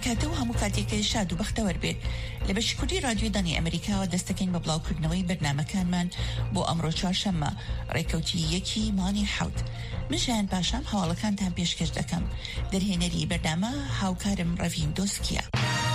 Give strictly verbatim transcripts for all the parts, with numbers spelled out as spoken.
کاتە و هەموو کاتێکی شاد و بەختەوەر بێت لە بەشکردی رادیۆی دانی ئەمریکاوە دەستەکەین بە بڵاوکردنەوەی بەرنامەکانمان بۆ ئەمڕۆ چوارشەممە ڕێکەوتی یەکی مانی حەوت. من ژیان پاشام هەواڵەکانتان پێشکەش دەکەم. دەرهێنەری بەرنامە هاوکارم ڕەڤین دۆسکیە.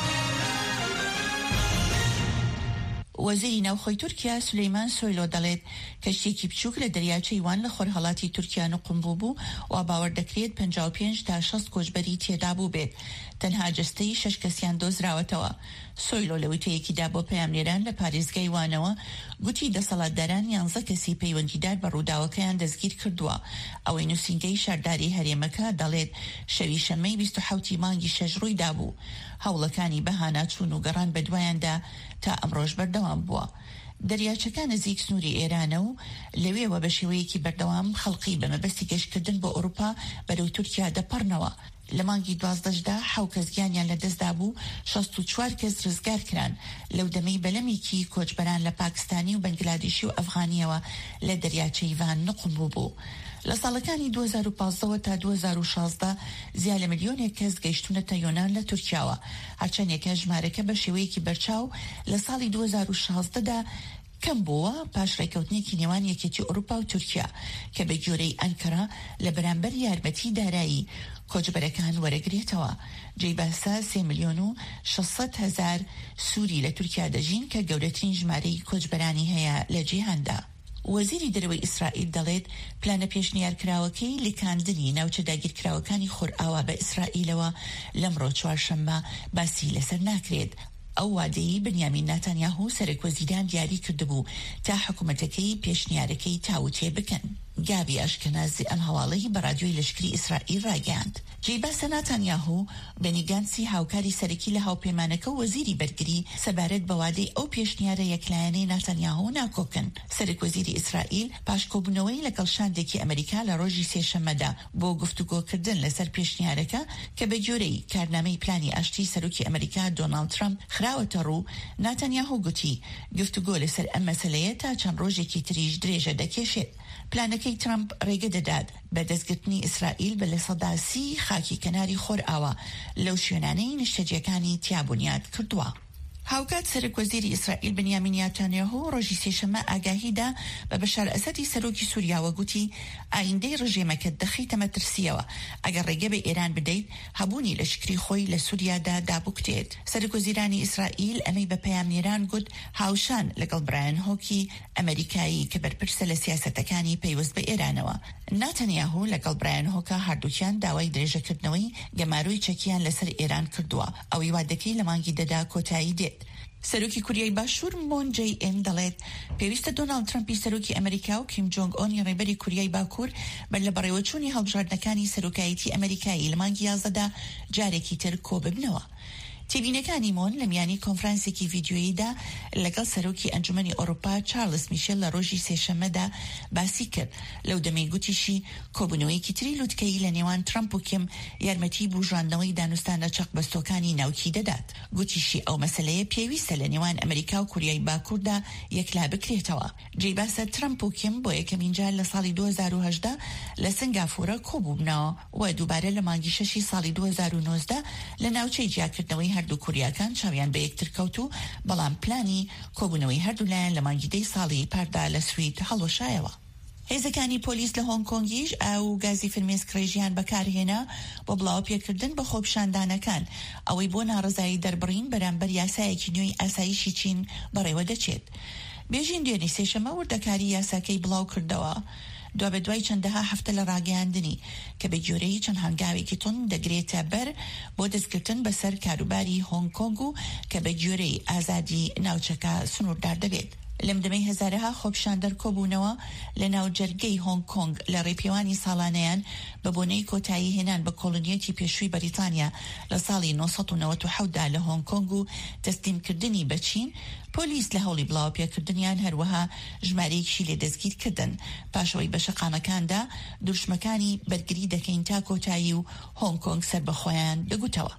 وەزیری ناوخۆی تورکیا سولەیمان سۆیلۆ دەڵێت کەشتێکی بچووک لە دەریاچەی وان لە خۆرهەڵاتی تورکیا نقم بوو بوو و باوەڕ دەکرێت پەنجا و پێنج تا شەست کۆچبەری تێدا بوو بێت. تەنها جەستەی شەش کەسیان دۆزراوەتەوە. سۆیلۆ لە وتەیەکیدا بۆ پەیامنێران لە پارێزگای وانەوە گوتی دەسەڵاتداران یانزە کەسی پەیوەندیدار بە ڕووداوەکەیان دەستگیر کردووە. ئەوەی نووسینگەی شارداری هەرێمەکە دەڵێت شەوی شەمەی بیست و حەوتی مانگی شەش ڕوویدا بوو. هەوڵەکانی بەهانا چوون و گەڕان بە دوایاندا تا ئەمڕۆژ بەردەوام بووە. دەریاچەکە نزیک سنووری ئێرانە و لەوێوە بە شێوەیەکی بەردەوام خەڵقی بەمەبەستی گەشتکردن بۆ ئەوروپا بەرەو تورکیا دەپەڕنەوە. لە مانگی دوازدەشدا حەو کەس گیانیان لەدەستدا بوو، شەست و چوار کەس ڕزگار کران. لەو دەمەی بەلەمێکی کۆچبەران لە پاکستانی و بەنگلادێشی و ئەفغانیەوە لە دەریاچەی ڤان نقم بوو بوو. لە ساڵەکانی دوو هەزار و پانزدە تا دوو هەزار و شازدە زیاد لە ملیۆنێک کەس گەیشتونەتە یۆنان لە تورکیاوە. هەرچەندێکە ژمارەکە بە شێوەیەکی بەرچاو لە ساڵی دوو هەزار و شازدەدا کەم بووە پاش ڕێکەوتنێکی نێوان یەکێتی ئەوروپا و تورکیا کە بە گوێرەی ئەنکەرا لە بەرامبەر یارمەتی دارایی کۆچبەرەکان وەرەگرێتەوە. جێی باسا سێ ملیۆن و شەشسەد هەزار سووری لە تورکیا دەژین کە گەورەترین ژمارەی کۆچبەرانی هەیە لە جیهاندا. وەزیری دەرەوەی ئیسرائیل دەڵێت پلانە پێشنیارکراوەکەی لیکاندنی ناوچە داگیرکراوەکانی خۆرئاوا بە ئیسرائیلەوە لەمڕۆ چوارشەممە باسی لەسەر ناکرێت. ئەو وادەی بنیامین ناتانیاهو سەرۆکوەزیران دیاری کردبوو تا حکوومەتەکەی پێشنیارەکەی تاوتێ بکەن. گابی ئەشکەنازی ئەم هەواڵەی بە رادیۆی لەشکری ئیسرائیل ڕاگەاند. جێی باسە ناتانیاهو بەنی گانسی هاوکاری سەرەکی لە هاوپەیمانەکە و وەزیری بەرگری سەبارەت بە وادەی ئەو پێشنیارە یەکلایەنەی ناتانیاهو ناکۆکن. سەرۆکوەزیری ئیسرائیل پاش کۆبوونەوەی لەگەڵ شاندێکی ئەمریکا لە ڕۆژی سێشەممەدا بۆ گفتوگۆکردن لەسەر پێشنیارەکە کە بە جۆرەی کارنامەی پلانی ئاشتی سەرۆکی ئەمریکا دۆناڵد ترامپ خراوەتە ڕوو، ناتانیاهو گوتی گفتوگۆ لەسەر ئەم مەسەلەیە تا چەند ڕۆژێکی تریش درێژە دەکێشێت. پلانەکەی ترامپ ڕێگە دەدات بە دەستگرتنی ئیسرائیل بە لە سەداسی خاکی کەناری خۆرئاوا لەو شوێنانەی نیشتەجیەکانی تیابونیات کردووە. هاوکات سەرۆکوەزیری ئیسرائیل بنیامین نێتانیاهو ڕۆژی سێشەممە ئاگاهیدا بە بەشار ئەسەدی سەرۆکی سووریاوە گوتی ئایندەی ڕژێمەکە دەخیتە مەترسیەوە ئەگەر ڕێگە بە ئێران بدەیت هەبوونی لەشکری خۆی لە سووریادا دابووکتێت. سەرۆکوەزیرانی ئیسرائیل ئەمەی بە پەیامنێران گوت هاوشان لەگەڵ برایەن هۆکی ئەمریکایی کە بەرپرسە لە سیاسەتەکانی پەیوەست بە ئێرانەوە. ناتانیاهو لەگەڵ برایەن هۆکە هەردووکیان داوای درێژەکردنەوەی گەماروی چەکیان لەسەر ئێران کردووە. ئەوەی وادەکەی لە مانگی دەدا کۆتایی دێت. سەرۆکی کوریای باشوور مون جەی ئین دەڵێت پێویستە دۆناڵد ترامپی سەرۆکی ئەمریکا و کیم جۆنگ ئۆنی ڕێبەری کوریای باکوور بەر لە بەڕێوەچوونی هەڵبژاردنەکانی سەرۆکایەتی ئەمریکایی لە مانگی یازدەدا جارێکی تر کۆ ببنەوە. تێبینەکانی مۆن لە میانی کۆنفرانسێکی ڤیدیۆییدا لەگەڵ سەرۆکی ئەنجومەنی ئەوروپا چارلز میشێل لە ڕۆژی سێشەممەدا باسی کرد. لەو دەمەی گوتیشی کۆبوونەوەیەکی تری لوتکەی لە نێوان ترامپ و کیم یارمەتی بوژاندنەوەی دانوستانە چەقبەستۆکانی ناوکی دەدات. گوتیشی ئەو مەسەلەیە پێویستە لە نێوان ئەمریکا و کوریای باکووردا یەکلا بکرێتەوە. جێی باسە ترامپ و کیم بۆ یەکەمین جار لە ساڵی دوو هەزار و هەژدە لە سنگافورە کۆبوونەوە و دووبارە لە مانگی شەشی ساڵی دوو هەزار و نۆزدە لە ناوچەی جیاکردنەوەی هەردوو کوریاکان چاویان بە یەکتر کەوت و بەڵام پلانی کۆبوونەوەی هەردوولایەن لە مانگی دەی ساڵی پاردا لە سوید هەڵۆشایەوە. هێزەکانی پۆلیس لە هۆنگ کۆنگیش ئاو گازی فرمێسکڕێژیان بەکارهێنا بۆ بڵاو پێکردن بە خۆپشاندانەکان ئەوەی بۆ ناڕزایی دەربڕین بەرامبەر یاسایەکی نوێی ئاسایشی چین بەڕێوە دەچێت. بێژین دوێنێ سێشەمە وردەکاری یاساکەی بڵاو کردەوە دوا بە دوای چەندەها هەفتە لە ڕاگەیاندنی کە بە جۆرەی چەند هەنگاوێکی تون دەگرێتە بەر بۆ دەستگرتن بەسەر کاروباری هۆنگ کۆنگ و کە بە جۆرەی ئازادی ناوچەکە سنووردار دەبێت. لەم دەمەی هەزارەها خۆپشاندەر کۆبوونەوە لە ناو جەرگەی هۆنگ کۆنگ لە ڕێپێوانی ساڵانەیان بە بۆنەی کۆتایی هێنان بە کۆڵۆنیەتی پێشووی بەریتانیا لە ساڵی نۆ سەد و نەوەت و حەوت دا لە هۆنگ کۆنگ و تەسلیمکردنی بە چین. پۆلیس لە هەوڵی بڵاو پێکردنیان هەروەها ژمارەیەکی لێ دەستگیرکردن پاشەوەی بە شەقامەکاندا دووشمەکانی بەرگری دەکەین تا کۆتایی و هۆنگ کۆنگ سەر بەخۆیان بگوتەوە.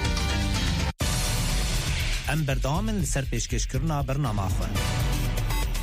ام بردامن لسر پیشکشکرنا برنامه خواه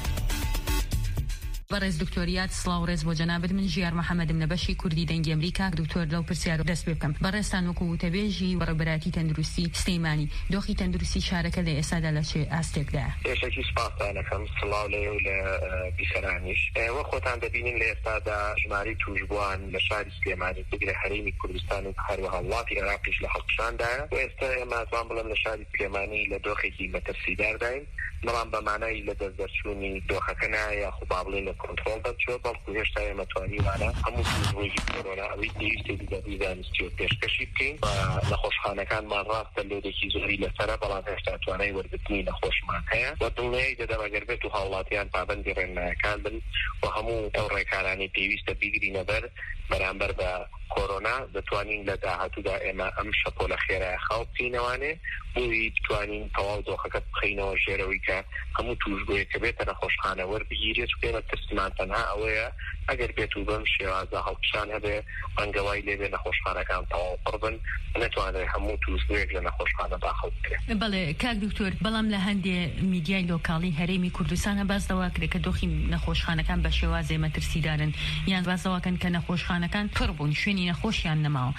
بەڕێز دکتۆریات سڵاو ڕێز بۆ جەنابەت من ژیار محەممەدم لە بەشی کوردی دەنگی ئەمریکا دکتۆر لەو پرسیار و دەست پێ بکەم بەڕێستان وەکو وتەبێژی بەڕێبەراتی تەندروستی سلەیمانی دۆخی تەندروستی شارەکە لە ئێستادا لە چێ ئاستێکدا پێشەکی سپاسانەکەم سڵاو لێ و لە بیسەرانیش وە خۆتان دەبینین لە ئێستادا ژماری توشبووان لە شاری سلێمانی بگرە هەرێمی کوردستان و هەروەها وڵاتی عێراقیش لە هەڵقشاندایە و ئێستا ئێمە ئەتوان بڵێم لە شاری سلێمانی لە دۆخێکی مەترسیدارداین بەڵام بەمانای لە دەستبەرچوونی دۆخەکە نایە خو با بڵێن لە کۆنتڕۆڵ دەچێت بەڵکو هێشتا ئێمە توانیوانە هەموو توشبوویەکی کۆرۆنا ئەوەی پێویستێتی دەبی زانستی و پێشکەشی بکەین و نەخۆشخانەکانمان ڕاستە لۆدێکی زۆری لەسەرە بەڵام هێشتا توانای وەرگرتنی نەخۆشمان هەیە و دڵنیایی دەدەم ئەگەر بێت و هاوڵاتیان پابەندی ڕێنمایەکان بن و هەموو ئەو ڕێکارانی پێویستە بیگرینە بەر بەرامبەر بە کۆرۆنا دەتوانین لە داهاتوودا ئێمە ئەم شەپۆ لە خێرای خاو بکەینەوانێ بۆی بتوانین تەواو دۆخەکە بخەینەوە ژێرەوەی کە هەموو توشبوویەکە بێتە نەخۆشخانە وەربگیرێت و پێمە ترسمان تەنها ئەوەیە ئەگەر بێت و بەم شێوازە هەڵقشان هەبێ ڕەنگەوای لێبێ نەخۆشخانەکان تەواو پڕ بن نەتوانێت هەموو توشبوویەک لە نەخۆشخانە داخەڵ بکرێت. بەڵێ کاک دکتۆر بەڵام لە هەندێ میدیای لۆکاڵی هەرێمی کوردستانە باس دەواکرێت کە دۆخی نەخۆشخانەکان بە شێوازێ مەترسیدارن یان باس دەواکەن کە نەخۆشخانەکان پڕ بوون شوێنی نەخۆشیان نەماوە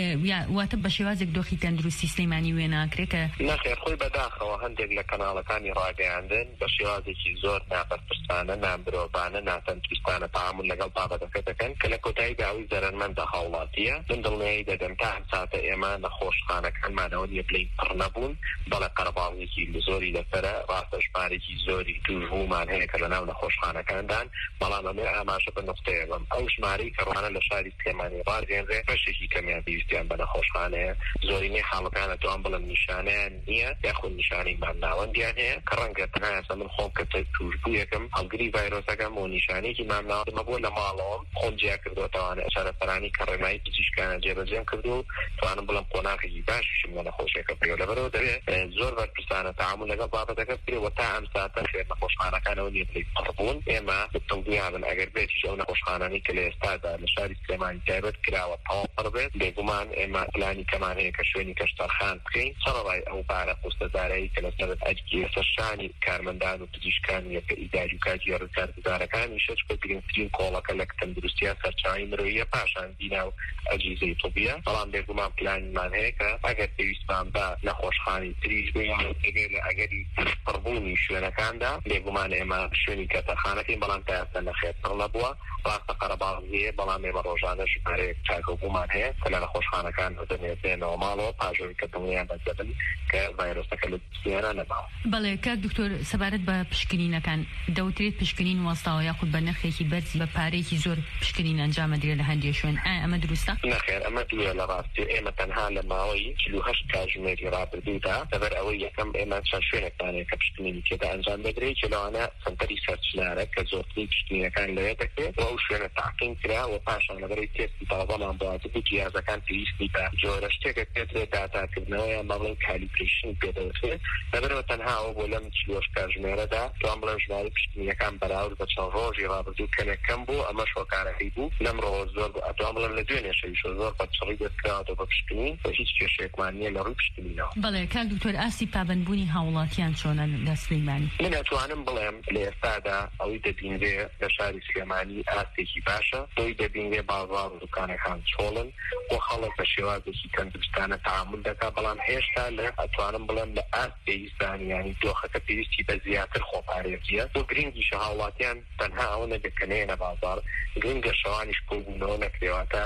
واتە بە شێوازێک دۆخی تەندروستی سلەیمانی وێ ناکرێت کە نەخێر خۆی بەداخەوە هەندێک لە کەناڵەکانی ڕاگەیاندن بە شێوازێکی زۆر نابەرپرسانە نامبرۆبانە ناتەندروستانە تەعامل لەگەڵ بابەتەکە دەکەن کە لە کۆتاییدا ئەوی زەرمەندە هاوڵاتیە من دڵنیایی دەدەم تا ئەم ساتە ئێمە نەخۆشخانەکانمانەوە نیە بڵێین پڕ نەبوون بەڵێ قەرەباڵێکی زۆری لەسەرە ڕاستە ژمارێکی زۆری توشبوومان هەیە کە لەناو نەخۆشخانەکاندان بەڵام ئەمێ ئاماژە بە نقطەیە بم ئەو ژمارەی کە ڕوانە لە شاری سلێمانی ڕاگەیەنرێ بەشێکی کەمیان پێویستیان بە نەخۆشخانەیە زۆرینەی حاڵەکانە توان بڵم نیشانەیان نییە یاخود نیشانەی مامناوەندیان هەیە کە ڕەنگە تەنها ئێستا من خۆم کە توشبوویەکەم هەڵگری ڤایرۆسەکەم و نیشانەیەکی مامناوەندمە بۆ لە ماڵەوەم خۆم جیا کردوەتەوانە سەرەسەرانی کە ڕێنمایی پزیشکانە جێبەجێم کردو و توانم بڵم قۆناغێکی باشیشم لە نەخۆشیەکە پێوە لەبەرەوە دەبێت زۆر بەرپرسانە تەعامل لەگەڵ بابەتەکە بکرێت و تا ئەم ساتە خێر نەخۆشخانەکانەوە نیە بڵێ پڕبوون ئێمە دڵنیابن ئەگەر بێتیش ئەو نەخۆشخانانی کە لە ئێستادا لە شاری سلێمانی تایبەت کراوە تەواو پڕ بێت بێگومان ئێمە پلانی کەمان هەیە کە شوێنی کەشتەرخان بکەین سەرەڕای ئەو بارە پوستەدارایی کە لەسەرت ئەجگی سەرشانی کارمەندان و پزیشکان یەکە ئیداری و کاتی ڕکارگوزارەکانی شەش بە گرنگترین کۆڵەکە لە تەندروستیە سەرچاوی مرۆییە پاشان دینا و ئەجیزەی تۆبیە بەڵام بێگومان پلانیمان هەیە کە ئەگەر پێویستمان بە نەخۆشخانی تریش بێت لە ئەگەری پڕبوونی شوێنەکاندا بێگومان ئێمە شوێنی کەتەرخانەکەین بەڵام تا ئێستا نەخێر پڕ نەبووە ڕاستە قەرەباڵغیە بەڵام ئێمە ڕۆژانە ژمارەیەک چاکەوتبوومان هەیە کە لە نەخۆشخانەکان دەمێتێنەوە ماڵەوە پاژەوەی کە دڵنیان دەبن کە ڤایرۆسەکە لە جسمیانە نەماوە. بەڵێ کاک دکتۆر سەبارەت بە پشکنینەکان دەوترێت پشکنین وەستاوە یاخود بە نرخێکی بەرز بە پارەیەکی زۆر پشکنین ئەنجامە درێت لە هەندێک شوێن ئایا ئەمە دروستە؟ نەخێر ئەمە دوێ لە ڕاستی ئێمە تەنها لە ماوەی چل و هەشت کاتژمێری ڕابردوودا لەبەر ئەوەی یەکەم ئێمە چەند شوێنێکدانەیە کە پشکنینی تێدا ئەنجام دەدرێت کە لەوانە سەنتەری سەرچنارە کە زۆرترین پشکنینەکان لەوێ دەکرێت و ئەو شوێنە تاقیم کرا و پاشان لەبەرەی تێستی تەڵەبەمان بواتە جیازەکان پێویستی بە جۆرە شتێکە پێدرێت داتاکردنەوە یان بەڵێن کالیبرێشن پێدەوترێت لەبەرەوە تەنها ئەو بۆ لەم چل و هەشت کاتژمێرەدا توان بڵێن ژمارەی پشکنینەکان بەراورد بە چەند ڕۆژی ڕابردوو کەمێکەم بوو ئەمە شۆکارەکەی بوو لەم ڕۆژ زۆر ئەتوان بڵێن لە دوێ نێشەویش زۆر بەچڕی دەستکراوەتەوە بە پشکنین و هیچ کێشەیەکمان نییە لە ڕووی پشکنینەوە. بەڵێ کاک دکتۆر ئاستی پابەندبوونی هاوڵاتیان چۆنە لە سلەیمانی؟ من ئەتوانم بڵێم لە ئێستادا ئەوەی دەبینرێ لە شاری سلێمانی ئاستێکی باشە ئەوەی دەبینرێ بازاڕ و دوکانەکان چۆڵن و خەڵک بە شێوازێکی تەندروستانە تەعامل دەکا بەڵام هێشتا لە ئەتوانم بڵێم لە ئاست پێویستانی یانی دۆخەکە پێویستی بە زیاتر خۆپارێزیە بۆ گرنگیشە هاوڵاتیان تەنها ئەوە نەدەکەنێنە بازاڕ گرنگە شەوانیش کۆبوونەوە نەکرێواتە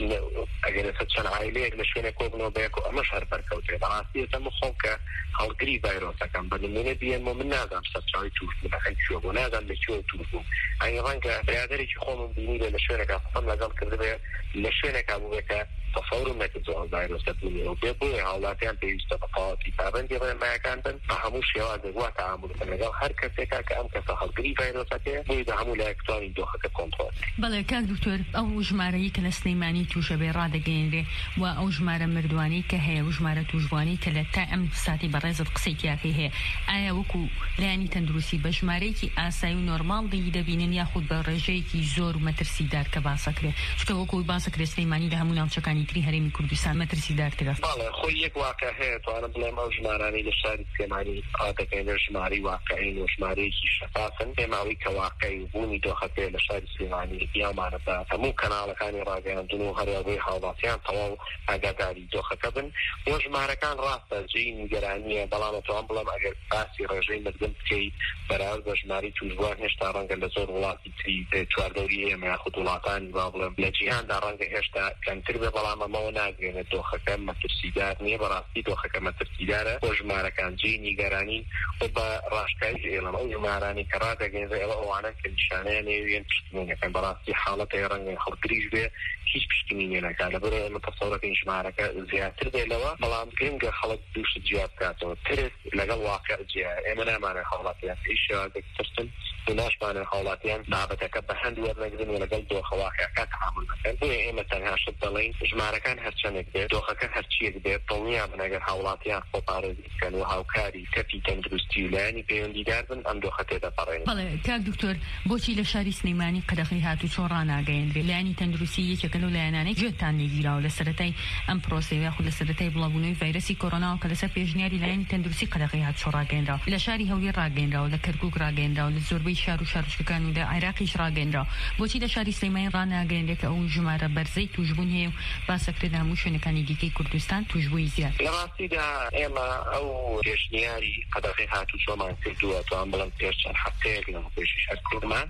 ئەگەر ئێستا چەند عایلەیەک لە شوێنێک کۆبنەوە بەیەک و ئەمەش هەر بەرکەوتێ بەڕاستی ئێستا من خۆم کە هەڵگری ڤایرۆسەکەم بە نمونە بێنمەوە من نازانم سەرچاوی توشبوونەکەن چۆ بوو نازانم لەکوێ توشبوو ئەنی ڕەنگە برادەرێکی خۆمم بینیبێ لە شوێنێکا قسەم لەگەڵ کردبێ لە شوێنێکا بووبێکە تەسەوڕم نەکردەوە ڤایرۆسە بوونی و بێ بۆیە هاوڵاتیان پێویستە بە تەواوەتی پابەندی ڕێنمایەکان بن بە هەموو شێوازێک وا تەعامل بکەن لەگەڵ هەر کەسێکا کە ئەم کەسە هەڵگری ڤایرۆسەکەیە بۆی بە هەموو لایەک توانی دۆخەکە کۆنتڕۆڵ. بەڵێ کاک دکتۆر ئەو ژمارەی کە لە سلەیمانی توشە بێ ڕادەگەیەنرێ و ئەو ژمارە مردوانی کە هەیە و ژمارە توشبوانی کە لە تا ئەم ساتی بەڕێزت قسەی تیاکەی هەیە ئایا وەکو لایانی تەندروستی بە ژمارەیەکی ئاسایی و نۆرماڵ دەی دەبینن یاخود بە ڕێژەیەکی زۆر مەترسیدار کە باسەکرێت چکە وەکو باسەکرێت سلەیمانی لە هەموو ناوچەکانی شارەکانی تری هەرێمی کوردستان مەترسیدارترە؟ بەڵێ خۆی یەک واقع هەیە توانە بڵێم ئەو ژمارانەی لە شاری سلێمانی ئادەکەینە ژماری واقعین و ژمارەیەکی شەفافن پێماوەی کە واقعی بوونی دۆخەکەی لە شاری سلێمانی بیامانە بە هەموو کەناڵەکانی ڕاگەیاندن و هەروەهای هاوڵاتیان تەواو ئاگاداری دۆخەکە بن بۆ ژمارەکان ڕاستە جێی نیگەرانیە بەڵام ئەتوان بڵێم ئەگەر باسی ڕێژەی مردن بکەیت بەراورد بە ژماری توشبووان هێشتا ڕەنگە لە زۆر وڵاتی تری چواردەوری ئێمە یاخود وڵاتانی با بڵێم لە جیهاندا ڕەنگە هێشتا کەمتر بێ بەڵام ئەمەوە ناگرێنێت دۆخەکە مەترسیدار نییە بەڕاستی دۆخەکە مەترسیدارە بۆ ژمارەکان جێی نیگەرانی و بە ڕاشکاری ئێڵەمە ئەو ژمارانی کە ڕادەگەێنرێ ئەوە ئەوانە کە نیشانەیە نێویان پشتیوانەکەن بەڕاستی حاڵەتەی ڕەنگە خەڵگریش بێ هیچ پشتیوانێ نەکات لەبەرە ئێمە تەسەوڕەکەی ژمارەکە زیاتر بێ لەوە بەڵام گرنگە خەڵک دووشت جیا بکاتەوە ترس لەگەڵ واقع جیا ئێمە نامانە هاوڵاتیان ئیشیازێک ترسن و ناشمانە هاوڵاتیان بابەتەکە بە هەند وەرنەگرن و لەگەڵ دۆخە واقعەکە تەعامل نەکەن بۆیە ئێمە تەنها شت دەڵێن ژمارەکان هەرچەندێک بێت دۆخەکە هەرچیەک بێت دڵنیا بن ئەگەر هاوڵاتیان خۆپارێزی بکەن و هاوکاری کەفی تەندروستی و لایەنی پەیوەندیدار بن ئەم دۆخە تێدەپەڕێن. بەڵێ کاک دکتۆر بۆچی لە شاری سلێمانی قەدەغی هاتوو چۆن ڕاناگەیەندرێت لایەنی تەندروستی یەکێکە لەو لایەنانەی گوێتان لێگیراوە لە سەرەتای ئەم پرۆسەیە یاخود لە سەرەتای بڵاوبوونەوەی ڤایرەسی کۆرۆناوە کە لەسەر پێشنیاری لایەنی تەندروستی قەدەغی هات چۆن ڕاگەیەندراوە لە شاری هەولێر ڕاگەیەندراوە لە کەرکووک ڕاگەیەندراوە لە زۆربەی شار و شارچکەکان و لە عێراقیش ڕاگەیەندراوە بۆچی لە شاری سلێمانی ڕاناگەیەندرێت کە ئەو ژمارە بەرزەی توشبوون هەیە و باسەکرێت هەموو شوێنەکانی دیکەی کوردستان توشبووی زیاد لە ڕاستیدا ئێمە ئەو پێشنیاری قەدەغی هاتوو چۆمان کردووە توان بڵم پێش چەند هەفتەیەک لەمە پێشیش هەر کردمان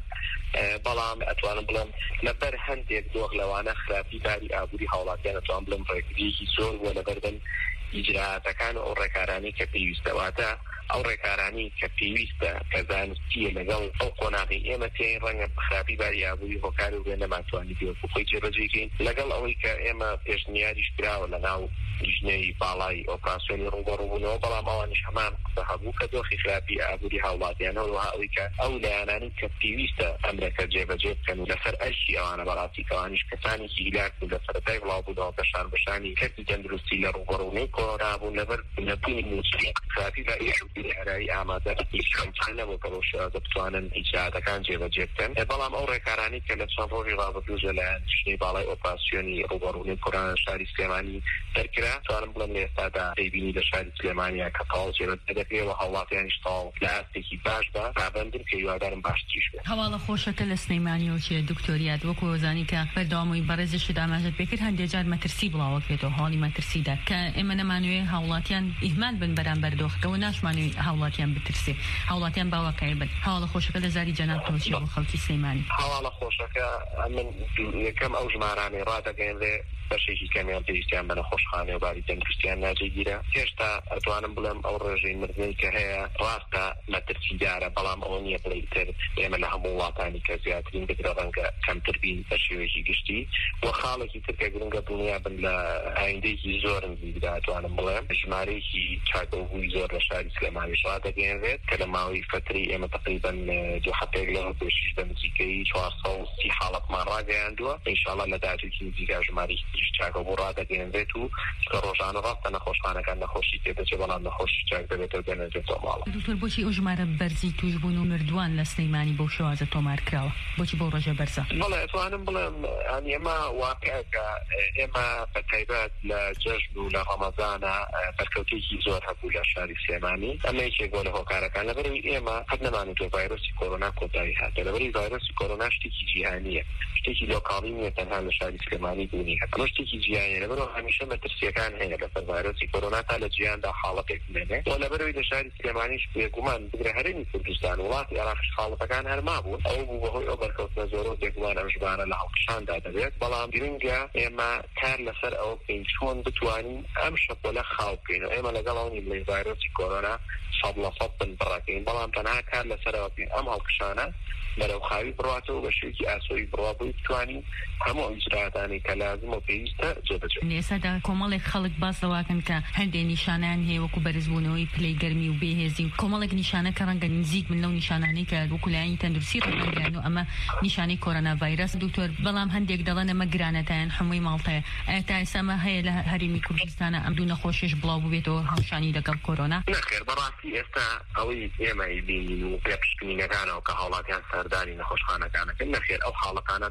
بەڵام ئەتوانم بڵم لەبەر هەندێک دۆخ لەوانە خراپی باری ئابووری هاوڵاتیان ئەتوان بڵم ڕێگریەکی زۆر وە لەبەردەن ئیجراعاتەکان و ئەو ڕێکارانەی کە پێویستەواتە ئەو ڕێکارانی کە پێویستە کە زانستیە لەگەڵ ئەو قۆناغی ئێمە تێن ڕەنگە خراپی باری ئابووری هۆکار و بێ نەماتوانی بێ خۆی جێبەجێکەین لەگەڵ ئەوەی کە ئێمە پێشنیاریش کراوە لە ناو لیژنەی باڵای ئۆپراسیۆنی ڕوبەڕووبوونەوە بەڵام ئەوانیش هەمان قسە هەبوو کە دۆخی خراپی ئابووری هاوڵاتیانە و ئەوەی کە ئەو لایەنانی کە پێویستە ئەمرەکە جێبەجێ بکەن و لەسەر ئەرشی ئەوانە بەڕاستی کەوانیش کەسانێکی هیلاک و لە سەرەتای بڵاوبوونەوە بەشان بەشانی کەرتی تەندروستی لە ڕوبەڕوونەی کۆرۆنا بوون لەبەر نەبوونی موچی خراپی باری ئابووری هەرایی ئامادە ئیشکەمچانە بۆ کەڕۆشیازە بتوانن ئیجادەکان جێبەجێ بکەن بەڵام ئەو ڕێکارانی کە لە چەند ڕۆژی ڕابردووە لایەن لیژنەی باڵای ئۆپراسیۆنی ڕوبەڕوونەی کۆرۆنا شاری سلێمانی دەرکرا توانم بڵم لە ئێستادا دەیبینی لە شاری سلێمانیا کە تەواو جێبەجێ دەکرێەوە هاوڵاتیانیش تەواو لە ئاستێکی باش بە پابەندن کە هیوادارم باشتریش بێت. هەواڵە خۆشەکە لە سلێمانیەوە چیە دکتۆریات وەکو ئەوزانی کە بەردەوامەوەی بەڕێزشت ئاماژەت پێکرد هەندێک جار مەترسی بڵاوەکرێتەوە هەواڵی مەترسیدا کە ئێمە نەمانوێ هاوڵاتیان ئیهمال بن بەرامبەر دۆخەکەەوە ناشمانوێ هاوڵاتیان بترسێ هاوڵاتیان باوەکای بن هەواڵە خۆشەکە لە زاری جەنابتەوەچی بۆ خەڵکی سلێمانی. هەواڵە خۆشەکە من یەکەم ئەو ژمارانەی ڕادەگەیەنرێ بەشێکی کەمیان پێویستیان بە نەخۆشخانە و باری تەندروستیان ناجێگیرە هێشتا ئەتوانم بڵێم ئەو ڕێژەی مردنی کە هەیە ڕاستە مەترسیدارە بەڵام ئەوە نییە بڵێ تر ئێمە لە هەموو وڵاتانی کە زیاترین بگرە ڕەنگە کەمتر بین بە شێوەیەکی گشتی و خاڵێکی ترکە گرنگە دنیا بن لە ئایندەیەکی زۆر نزیکدا ئەتوانم بڵێم ژمارەیەکی چاکەوتبووی زۆر لە شاری سلێمانیش ڕادەگەیەنرێت کە لە ماوەی فترەی ئێمە تقریباً دوو هەفتەیەک لەمە پێشیش بە نزیکەی چوار سەد و سی حاڵەتمان ڕاگەیاندووە ئینشاڵڵا لە داهاتووی نزیکا ژمارەیەکی چاکەوتبوو ڕادەگەیەنرێت و کە ڕۆژانە ڕاستە نەخۆشخانەکان نەخۆشی تێدەچێت بەڵام نەخۆشی چاک دەبێتەوە دەنێرێتەوە ماڵە. دکتۆر بۆچی ئەو ژمارە بەرزی توشبوون و مردووان لە سلێمانی بەو شێوازە تۆمار کراوە بۆچی بەو ڕێژە بەرزە؟ بەڵێ ئەتوانم بڵێم ئەنی ئێمە واقعەکە ئێمە بەتایبەت لە جەژن و لە ڕەمەزانە بەرکەوتێکی زۆر هەبوو لە شاری سلێمانی ئەمە یەکێک بۆ لە هۆکارەکان لەبەرەوەی ئێمە هەر نەمانێتەوە ڤایرۆسی کۆرۆنا کۆتایی هاتە لەبەری ڤایرۆسی کۆرۆنا شتێکی جیهانیە شتێکی لۆکاڵی نیە تەنها لە شاری سلێمانی بوونی هەمە شتێکی جیهانیە لەبەرەوە هەمیشە مەترسیەکان هەیە لەسەر ڤایرۆسی کۆرۆنا تا لە جیهاندا حاڵەتێک بمێنێ و لەبەرەوەی لە شاری سلێمانیش بێگومان بگرە هەرێمی کوردستان وڵاتی عێراقیش حاڵەتەکان هەرما بوون ئەو بوو بەهۆی ئەو بەرکەوتنە زۆر و بێگومان ئەم ژمارە لە هەڵقشاندا دەبێت بەڵام گرنگە ئێمە کار لەسەر ئەوە بکەین چۆن بتوانین ئەم شەپۆلە خاو بکەین و ئێمە لەگەڵ ئەوەی بڵێ ڤایرۆسی کۆرۆنا سەد لە سەد بن بڕاکەین بەڵام تەنها کار لەسەرەوە بکەین ئەم هەڵقشانە بەرەو خاوی بڕاتەوە بە شێوەیەکی ئاسۆیی بڕوا بۆی بتوانین هەموو ئیجراعاتانی کە لازم و پێویستە جێبەجێ. ئێستادا کۆمەڵێک خەڵک باس دەواکەن کە هەندێک نیشانیان هەیە وەکو بەرزبوونەوەی پلەی گەرمی و بێهێزی و کۆمەڵێک نیشانە کە ڕەنگە نزیک من لەو نیشانانەی کە وەکو لایەنی تەندروستی ڕەنگەیان و ئەمە نیشانەی کۆرۆنا ڤایرەس دکتۆر بەڵام هەندێک دەڵێن ئەمە گرانەتیان هەمووی ماڵتەیە ئایا تا ئێستا ئەمە هەیە لە هەرێمی کوردستانە ئەم دوو نەخۆشیش بڵاو ببێتەوە هاوشانی لەگەڵ کۆرۆنا؟ نەخێر بەڕاستی ئێستا ئەوەی ئێمە بینین و پێشبینینەکانەوە کە هاوڵاتیان سەردانی نەخۆشخانەکانەکەن نەخێر ئەو حاڵەکانە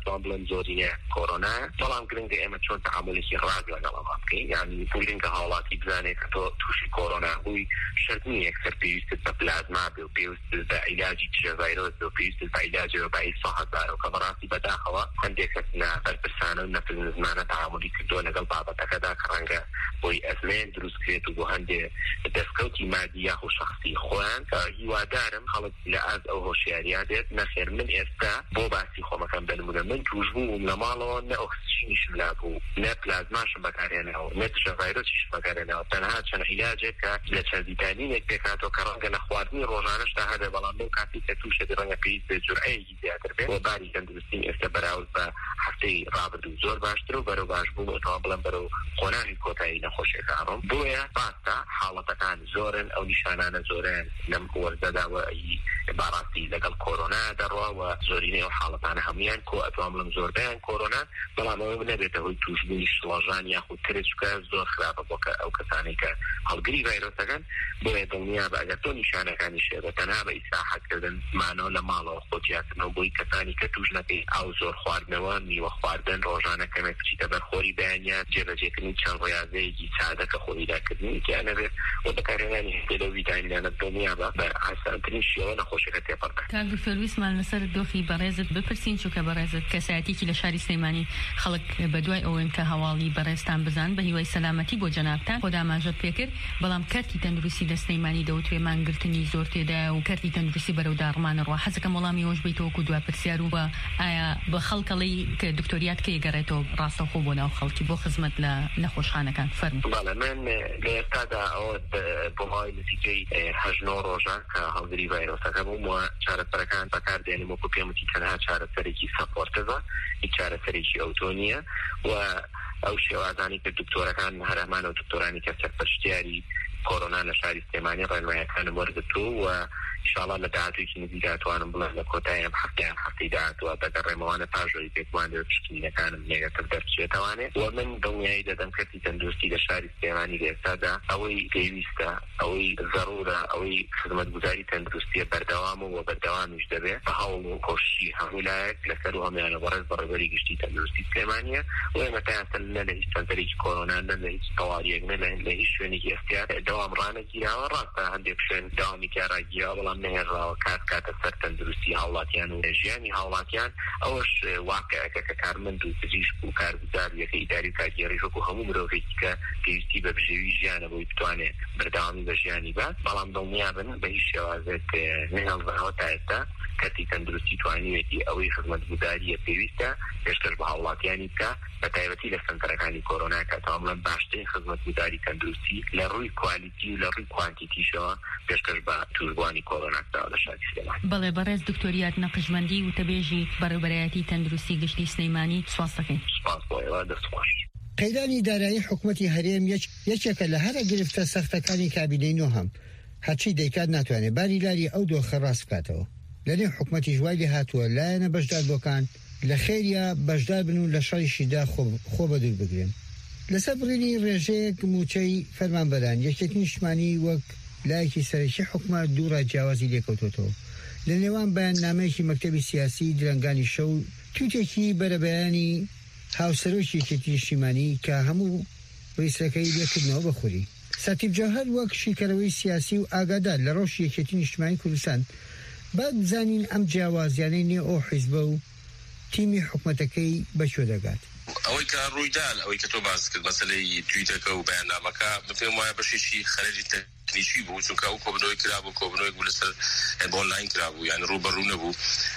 ئەتوان بڵێن زۆرینە کۆرۆنا بەڵام گرنگە ئێمە چۆن تەعاملێکی ڕاز لەگەڵەوە بکەین یعنی گرنگە هاوڵاتی بزانێت کە تۆ تووشی کۆرۆنا بووی شەرت نییە یەکسەر پێویستت بە پلازما بێ و پێویستت بە عیلاجی تژە ڤایرۆس بێ و پێویستت بە عیلاجەوە بای سە هەزارەوە کە بەڕاستی بەداخەوە هەندێک کەس بەرپرسانە و نەفرن زمانە تەعاملی کردووە لەگەڵ بابەتەکەدا کە ڕەنگە بۆی ئەزمێن دروستکرێت و بۆ هەندێک دەستکەوتی مادی یاخ و شەخسی خۆیان هیوادارم خەڵک لە ئاز ئەو هۆشیاریە دێت نەخێر من ئێستا بۆ باسی خۆمەکەم بنمونە من توش بووم لە ماڵەوە نە ئۆکسجینیشم لابوو نە پلازماشم بەکارهێناوە نە تژە ڤایرۆسیشم بەکارهێناوە تەنها چەند عیلاجێک کە لە چەند ڤیتامینێک پێکاتەوە کە ڕەنگە لە خواردنی ڕۆژانەشدا هەبێ بەڵام لەو کاتی کە تووشێت ڕەنگە پێویست بێ جورعەیەکی زیاتر بێت بۆ باری تەندروستیم ئێستا بەراورد بە هەفتەی ڕابردوو زۆر باشتر و بەرەو باش بووم ئەتوان بڵێم بەرەو خۆناغی کۆتایی نەخۆشیەکە ئەڕۆم بۆیە باستا حاڵەتەکان زۆرن ئەو نیشانانە زۆرن لەم وەرزەداوە باڕاستی لەگەڵ کۆرۆنا دەڕوا و زۆرینەی ئەو حاڵەتانە هەمویان کۆ ئەتوان بڵێم زۆربیان کۆرۆنا بەڵام ئەوە نەبێتە هۆی تووشبوونی شڵەژان یاخود ترچکە زۆر خراپە بۆ کە ئەو کەسانەی کە هەڵگری ڤایرۆسەکان بۆیە دڵنیا بە ئەگەر تۆ نیشانەکانی شێبە تەنها بە ئیساحەتکردن مانەوە لە ماڵەوە خۆتیاکردنەوە بۆی کەسانی کە توش نەکەی ئەو زۆر خواردنەوە میوە خواردن ڕۆژانە کەمێک بچیتە بەرخۆری بەیانیان جێبەجێکردنی چەند ڕێیازەیەکی سادە کە خۆریداکردنی تیانە بێت و بەکارهێنانی هەندێک لەو ڤیتامینانە دڵنیا بە بە ئاسانترین شێوە نەخۆشیەکە تێپەڕکات. کاک دکتۆر لەسەر دۆخی بەڕێزت بپرسین چونکە بەڕێزت کەسایەتێکی لە شاری سلێمانی خەڵک بەدوای ئەوەن کە هەواڵی بەڕێزتان بزان بە هیوای سەلامەتی بۆ جەنابتان خۆ داماژەت پێکرد بەڵام کارتی تەندروستی لە سلێمانی دەوتوێ مانگرتنی زۆر تێدا و کارتی تەندروستی بەرەو داڕمانە ڕوا حەزەکەم وەڵامی ئەوەش بیتەوەکو دوا پرسیار و بە ئایا بە خەڵکەڵی کە دکتۆریات کە یەگەڕێتەوە ڕاستەوخۆ بۆ ناو خەڵکی بۆ خزمەت لە نەخۆشخانەکان فەرموو. بەڵێ من لە ئێستادا ئەوە بۆ ماوەی نزیکەی هەژنۆ ڕۆژان کە هەڵگری ڤایرۆسەکە بووم و چارەسەرەکان بەکاردێنم وەکو پێموتی تەنها چارەسەرێکی سەپۆرتەوە هیچ چارەسەرێکی ئەوتۆ نیە و ئەو شێوازانی کە دکتۆرەکان هەرەمان و دکتۆرانی کە سەرپەرشتیاری کۆرۆنا لە شاری سلێمانی ڕێنماییەکانم وەرگرتووە و ئینشاڵڵا لە داهاتوویەکی نزیک دەتوانم بڵێم لە کۆتایی ئەم هەفتەیان هەفتەی داهاتووە دەگەڕێمەوانە پاژۆی پێکمان دێت پشکنینەکانم نێگەتر دەرچێتەوانێ و من دڵنیایی دەدەم کەسی تەندروستی لە شاری سلێمانی لە ئێستادا ئەوەی پێویستە ئەوەی ضرورە ئەوەی خزمەتگوزاری تەندروستیە بەردەوام و بەردەوامیش دەبێت بە هەوڵ و کۆشتی هەموو لایەک لەسەر و هەمویانە بەڕێز بەڕێوەری گشتی تەندروستی سلێمانیە و ئێمە تایانسەر نە لە هیچ سەنتەرێکی کۆرۆنا نە لە هیچ تەواریەک نە لە هیچ شوێنێکی ئەستیا دەوام ڕانەگیراوە ڕاستە هەندێک شوێن داوامی کاراگیراوە بەڵام نەهێڕاوە کات کاتە سەر تەندروستی هاوڵاتیان و ژیانی هاوڵاتیان ئەوەش واقعەکە کە کارمەند و پزیشک و کارگوزار یەکە ئیداری و کارگێڕیش وەکو هەموو مرۆڤێکی کە پێویستی بە بژێوی ژیانە بۆی بتوانێت بەردەوامی بە ژیانی بات بەڵام دڵنیا بن بە هیچ شێوازێک نەهێڵدراوە تا ئێستا کەسی تەندروستی توانیوێتی ئەوەی خزمەتگوزاریە پێویستە پێشکەش بە هاوڵاتیانی بکە بە تایبەتی لە سنتەرەکانی کۆرۆنا کە تەمامەن باشترین خزمەتگوزاری تەندروستی لە ڕووی کوالیتی و لە ڕووی کوانتیتیشەوە پێشکەش بە توشبوانی کۆرۆنادا لە شاری سلێمانی. بەڵێ بەڕێز دکتۆریات نەقشبەندی و تەبێژی بەڕێوەبەرایەتی تەندروستی گشتی سلێمانی سواز دەکەین. سپاس بۆ ئێوە دەستخۆش. قەیرانی دارایی حکوومەتی هەرێم یەکێکە لە هەرە گرفتە سەختەکانی کابینەی نۆ هەم هەرچی دەیکات ناتوانێت باری لاری ئەو دۆخە ڕاست بکاتەوە لەنێ حکوومەتی ژوای لێ هاتووە لایەنە بەشداربووەکان لە خێریە بەشدار بن و لە شەڕیشیدا خۆ بەدوور بگرن لەسەر بڕینی ڕێژەیەک موچەی فەرمانبەران یەکێتی نیشتمانی وەک لایەکی سەرەکی حکومەت دوو ڕاجیاوازی لێکەوتوتەوە لە نێوان بەیاننامەیەکی مەکتەبی سیاسی درەنگانی شەو تووتێکی بەرەبەیانی هاوسەرۆکی یەکێتی نیشتیمانی کە هەموو ڕیسەکەی لێکردنەوە بەخوری ساتیب جەوهەر وەک شیکەرەوەی سیاسی و ئاگادار لە ڕۆژ یەکێتی نیشتیمانی کوردستان با بزانین ئەم جیاوازیانەی نێ ئەو حیزبە و تیمی حکوومەتەکەی بەکوێ دەگات. ئەوەی کە ڕوویدان ئەوەی کە تۆ باس کرد مەسەلەی تویتەکە و بەیاننامەکە بەپێم وایە بەشێکی خەرجی تەکنیکی بوو چونکە ئەو کۆبنەوەی کرابوو کۆبنەوەی بوو لەسەر ئۆنلاین کرابوو یان ڕوبەڕوو نەبوو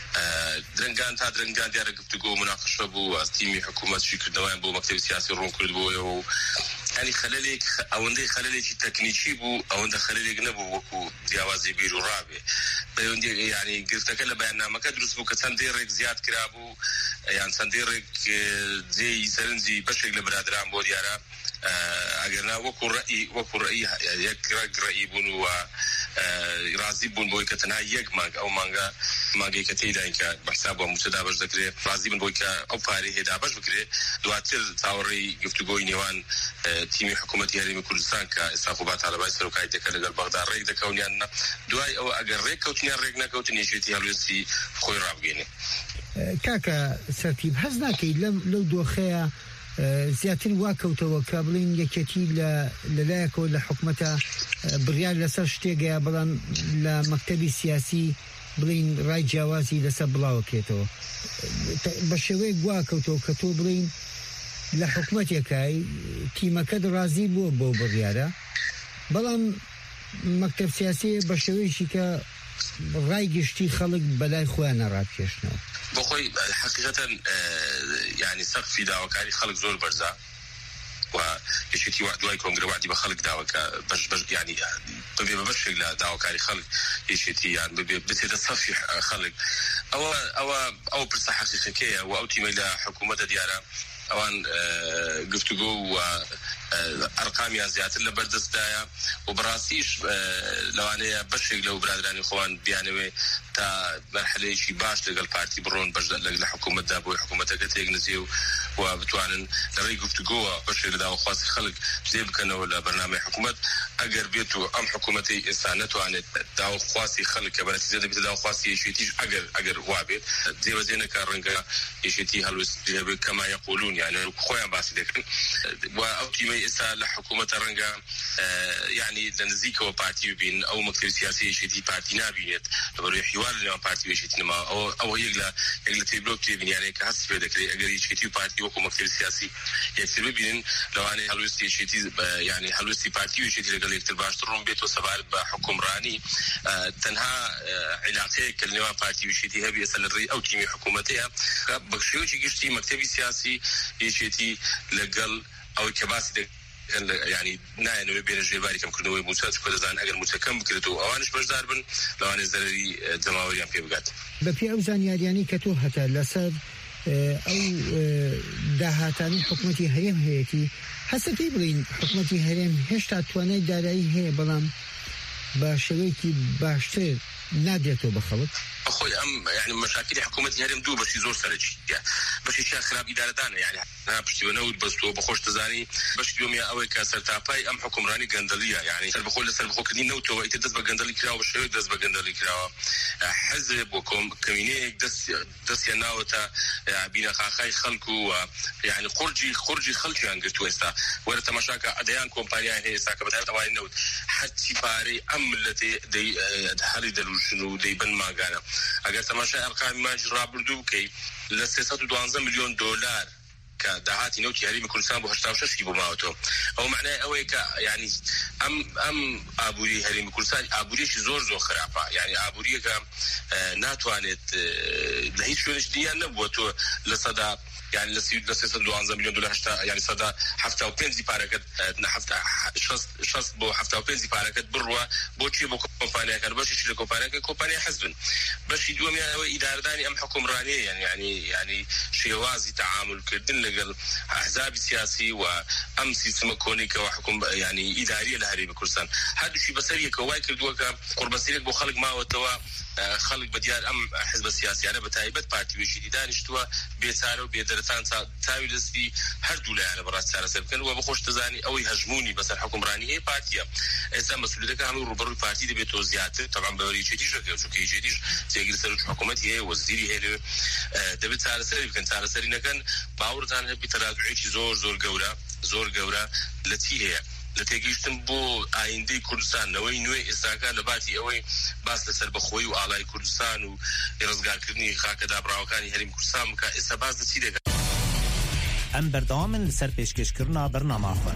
درنگان تا درنگان دیارە گفتوگۆ و مناقەشە بوو ئەس تیمی حکوومەت شیکردنەوەیان بۆ مەکتەبی سیاسی ڕوون کردبووەوە و ینی خەلەلێک ئەوەندەی خەلەلێکی تەکنیکی بوو ئەوەندە خەلەلێک نەبوو وەکو جیاوازی بیر و ڕابێ بەیەندی ینی گرفتەکە لە بەیاننامەکە دروست بوو کە چەندێ ڕێک زیاد کرابوو یان چەندێ ڕێک جێی سەرنجی بەشێک لە برادران بۆ دیارە ئەگەرنا وەکو ڕەئی وەکو ڕەئی یەک ڕێک ڕەئی بوون و رازی بوون بۆی کە تەنها یەک مانگ ئەو مانگە مانگەی کە تێیدا کە بەحساب بۆ موچە دابەش دەکرێت رازی بن بۆی کە ئەو پارەی هێدابەش بکرێت دواتر تاوەڕێی گفتوگۆی نێوان تیمی حکوومەتی هەرێمی کوردستان کە ئێستا خۆبات تاالبای سەرۆکای دەکە لەگەڵ بەغدا ڕێک دەکەونیان دوای ئەوە ئەگەر ڕێک کەوتنیان ڕێک نەکەوتن یەکێتی هەڵوێستی خۆی ڕابگەێنێ. کاکە سەرتیب هەز ناکەی لەو دۆخەیە زیاتر واکەوتەوە کە بڵین یەکێتی لەلایەکەوە لە حکوومەتە بڕیار لەسەر شتێگەیە بەڵام لە مەکتەبی سیاسی بڵین ڕای جیاوازی لەسەر بڵاوکێتەوە بە شێوەیە واکەوتەوە کە تۆ بڵین لە حکوومەتێکای تیمەکەت ڕازی بووە بۆ بڕیارە بەڵام مەکتەب سیاسی بە شێوەیەشی کە ڕای گشتی خەڵک بەلای خۆیان نەڕابکێشنەوە بۆخۆی حقیقەتەن یعنی سەقفی داواکاری خەڵک زۆر بەرزە و یەکێتی دوای کۆنگرە وعدی بە خەڵک داوە کە بەش بەش ینی ببێ بە بەشێک لە داواکاری خەڵک یەکێتی یان ببێ بچێتە سەفی خەڵک ئەوە ئەوە ئەو پرسە حقیقەکەیە و ئەو تیمەی لە حکوومەتە دیارە ئەوان گفتوگۆ و ئەرقامیان زیاتر لە بەردەستدایە و بەڕاستیش لەوانەیە بەشێک لەو برادرانی خۆوان بیانەوێ تا مەرحلەیەکی باش لەگەڵ پارتی بڕۆن بەش لە حکوومەتدا بۆی حکوومەتەکە تێک نزیێ و بتوانن لەڕێی گفتوگۆوە بەشێک لە داواخواستی خەڵک جێ بکەنەوە لە بەرنامەی حکوومەت ئەگەر بێت و ئەم حکوومەتی ئێستا نەتوانێت داواخواستی خەڵک کە بەنەتیجە دەبێت داواخواستی یەکێتیش ئەگەر ئەگەر وابێت جێبەجێ نەکا ڕەنگە یەکێتی هەڵوێستی هەبێت کەما یەقولون یعنی خۆیان باسی دەکەن و ئەو تیمەی ئێستا لە حکوومەتە ڕەنگە یعنی لە نزیکەوە پارتی ببین ئەو مەکتەبی سیاسی یەکێتی پارتی نابینێت لەبەرەوەی حیوار لەنێوان پارتی و یەکێتی نەما ئەوە یەک لە یەک لە تێبلۆک تێبین یانەیە کە هەستی پێ دەکرێت ئەگەر یەکێتی و پارتی وەکو مەکتەبی سیاسی یەکتر ببینن لەوانەیە هەڵوێستی یەکێتی یعنی هەڵوێستی پارتی و یەکێتی لەگەڵ یەکتر باشتر ڕوون بێتەوە سەبارەت بە حکومڕانی تەنها علاقەیەک کە لەنێوان پارتی و یەکێتی هەبێ ئێستا لەڕێی ئەو تیمی حکوومەتەیە کە بە شێوەیەکی گشتی مەکتەبی سیاسی یەکێتی لەگەڵ ئەو کە باسی دەکرێت يعني ناینەوەی بێنە ژێباری کەمکردنەوەی موچە چکە دەزان ئەگەر موچەکەم بکرێتەوە ئەوانش بەشدار بن لەوانێ زەرەری جەماوەریان پێ بگات. بەپێی ئەو زانیاریانی کە تۆ هەتا لەسەر ئەو داهاتانی حکوومەتی هەرێم هەیەتی هەستە پێی بڵین حکوومەتی هەرێم هێشتا توانای دارایی هەیە بەڵام بە شێوەیەکی باشتر نادێتەوە بە خەڵک خۆی ئەم يعني مشاکلی حکوومەتی هەرێم دوو بەشی زۆر سەرەکیە بەشێکیان خراپ ئیدارەدانە يعني پشتیوەنەوت بەستەوە بەخۆش دەزانی بەشی دووەمیان ئەوەی کە سەرتاپای ئەم حکومڕانی گەندەلیە يعني سەر بەخۆی لەسەر بەخۆکردنی نەوتەوە ئیتر دەست بە گەندەلی کراوە بە شێوەیەک دەست بە گەندەلی کراوە حەزب بۆ کۆمینەیەک دەستیان ناوەتە بینەخاخای خەڵک و يعني قورجی قورجی خەڵکیان گرتووە ئێستا وەرە تەماشاکە ئەدەیان کۆمپانیای هەیە ئێستا کە بەتایبەت ئەوانی نەوت هەرچی پارەی ئەم ملەتێ هەڵی دەلوشن و دەیبەن ماگانە ئەگەر تەماشای ئەرقامی ماجی ڕابردوو بکەیت لە سێسەد و دوانزە ملیۆن دۆلار کە داهاتی نەوتی هەرێمی کوردستان بۆ هەشتا و شەشی بۆ ماوەتەوە ئەو معنای ئەوەیە کە یعنی ئەم ئەم ئابووری هەرێمی کوردستان ئابووریەکی زۆر زۆر خراپە یعنی ئابووریەکە ناتوانێت لە هیچ شوێنش دیان نەبووە تۆ لە سەدا يعني لسه سێسەد و دوانزە ملیۆن دلار هەشتا يعني سەدا هەفتا و پێنجی پارەکەت هەفتا شەست بۆ هەفتا و پێنجی پارەکەت بڕوە بۆچی بۆ کۆمپانیاکان بەشیش لە کۆمپانیاکە کۆمپانیا حەزبن بەشی دووەمیان ئەوە ئیدارەدانی ئەم حکومڕانیە يعني يعني يعني شێوازی تعاملکردن لەگەڵ ئەحزابی سیاسی و ئەم سیستەمە کۆنیکەوە حکوم يعني ئیداریە لە هەرێمی کوردستان هەردووشی بەسەریەکە وای کردووە کە قوربەسیرێک بۆ خەڵک ماوەتەوە خەڵک بەدیار ئەم حزب سیاسیانە بەتایبەت پارتی وێژی دانیشتووە بێچارە و بێدەرەتان تاوی دەستی هەردوو لایەنە بەڕاست چارەسەر بکەن و بەخۆش دەزانی ئەوەی هەژمونی بەسەر حکومڕانی هەیە پارتیە ئێستا مەسئولیتەکە هەموو ڕوبەڕووی پارتی دەبێتەوە زیاتر طبعا بەوەری یەکێتیش دەکەوێت چونکە یەکێتیش جێگیری سەر حکوومەتی هەیە وەزیری هەیە دەبێت چارەسەری بکەن چارەسەری نەکەن باوەڕتان هەبی تەنازوعێکی زۆر زۆر گەورە زۆر گەورە لە چی هەیە لە تێگەیشتن بۆ ئایندەی کوردستانەوەی نوێ ئێستاکە لە باتی ئەوەی باس لەسەر بەخۆی و ئاڵای کوردستان و ڕزگارکردنی خاکە دابڕاوەکانی هەرێمی کوردستان بکە ئێستا باس لە چی دەکات ئەم بەردەوامن لەسەر پێشکەشکردنا بەرنامەخۆن.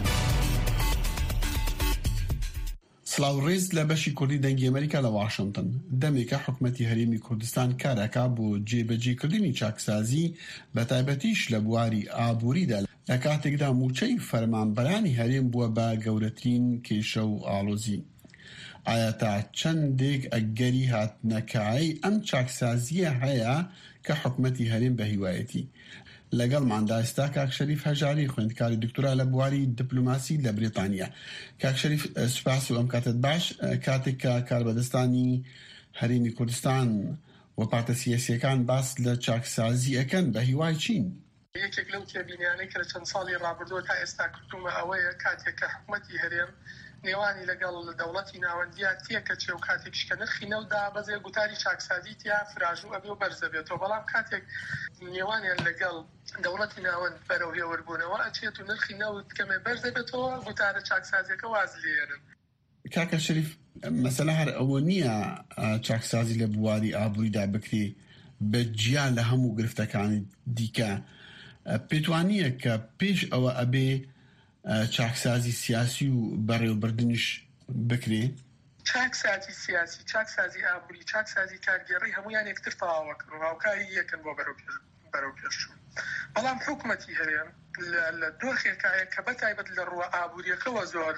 سلااوڕێز لە بەشی کوردی دەنگی ئەمریکا لە واشنگتن دەمێکە حکوومەتی هەرێمی کوردستان کارەکە بۆ جێبەجێکردنی چاکسازی بە تایبەتیش لە بواری ئابووریدا لە کاتێکدا موچەی فەرمانبەرانی هەرێم بووە بە گەورەترین کێشە و ئاڵۆزی. ئایا تا چەندێک ئەگەری هاتنەکایی ئەم چاکسازیە هەیە کە حکوومەتی هەرێم بە هیوایەتی لەگەڵماندا ئێستا کاک شەریف هەژاری خوێندکاری دکتۆرا لە بواری دیپلۆماسی لە بریتانیا. کاک شەریف سوپاس و ئەم کاتت باش. کاتێک کە کاربەدەستانی هەرێمی کوردستان و پارتە سیاسیەکان باس لە چاکسازی ئەکەن بە هیوای چین. یەکێک لەو تێبینیانەی کە لە چەند ساڵی ڕابردووە تا ئێستا کردومە ئەوەیە کاتێک کە حکوومەتی هەرێم نێوانی لەگەڵ دەوڵەتی ناوەندیە تێکەچێ و کاتێکش کە نرخی نەودا بەزێ گوتاری چاکسازی تیا فراژوو ئەبێ و بەرزە بێتەوە، بەڵام کاتێک نێوانیان لەگەڵ دەوڵەتی ناوەند بەرەو هێوەربوونەوە ئەچێت و نرخی نەوت کەمێ بەرزە بێتەوە گوتارە چاکسازیەکە واز لێرن. کاکە شەریف مەسەلە هەر ئەوە نییە چاکسازی لە بواری ئابووریدا بکرێ بەجیا لە هەموو گرفتەکانی دیکە، پێتوانیە کە پێش ئەوە ئەبێ چاکسازی سیاسی و بەڕێوەبردنش بکرێ؟ چاکسازی سیاسی، چاکسازی ئابووری، چاکسازی کارگێڕی هەمویان یەکتر تەواوەکن و هاوکاری یەکن بۆ بەرەو پێشچوون. بەڵام حکوومەتی هەرێم لە دۆخێکایە کە بەتایبەت لە ڕووە ئابووریەکەوە زۆر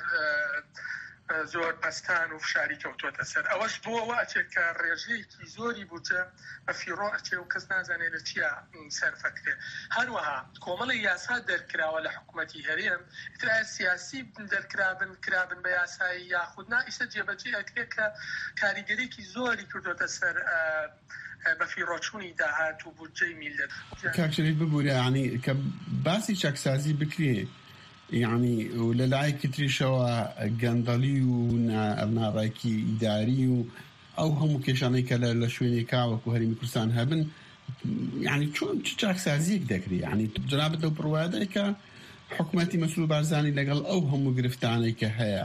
زۆر پەستان و فشاری کەوتۆتە سەر. ئەوەش بۆەوە ئەچێت کە ڕێژەیەکی زۆری بووجە بە فیڕۆ ئەچێ و کەس نازانێت لە چیە سەرفەکرێ. هەروەها کۆمەڵی یاسا دەرکراوە لە حکوومەتی هەرێم، ئیترایە سیاسی دەرکرابن کرابن بە یاسایی یاخودنا ئیسە جێبەجێ ئەکرێ کە کاریگەریەکی زۆری کردوتە سەر بە فیڕۆچوونی داهات و بودجەی میلەت. کاک شەریف ببوورە یعنی کە باسی چاکسازی بکرێ، یعنی لە لایەکی تریشەوە گەندەڵی و ناڕێکی ئیداری و ئەو هەموو کێشانەی کە لە شوێنێکا وەکو هەرێمی کوردستان هەبن، یعنی چۆن چ چاکسازیەک دەکرێت؟ یعنی جنابەت لەو پڕوایەدای کە حکوومەتی مەسئول بارزانی لەگەڵ ئەو هەموو گرفتانەی کە هەیە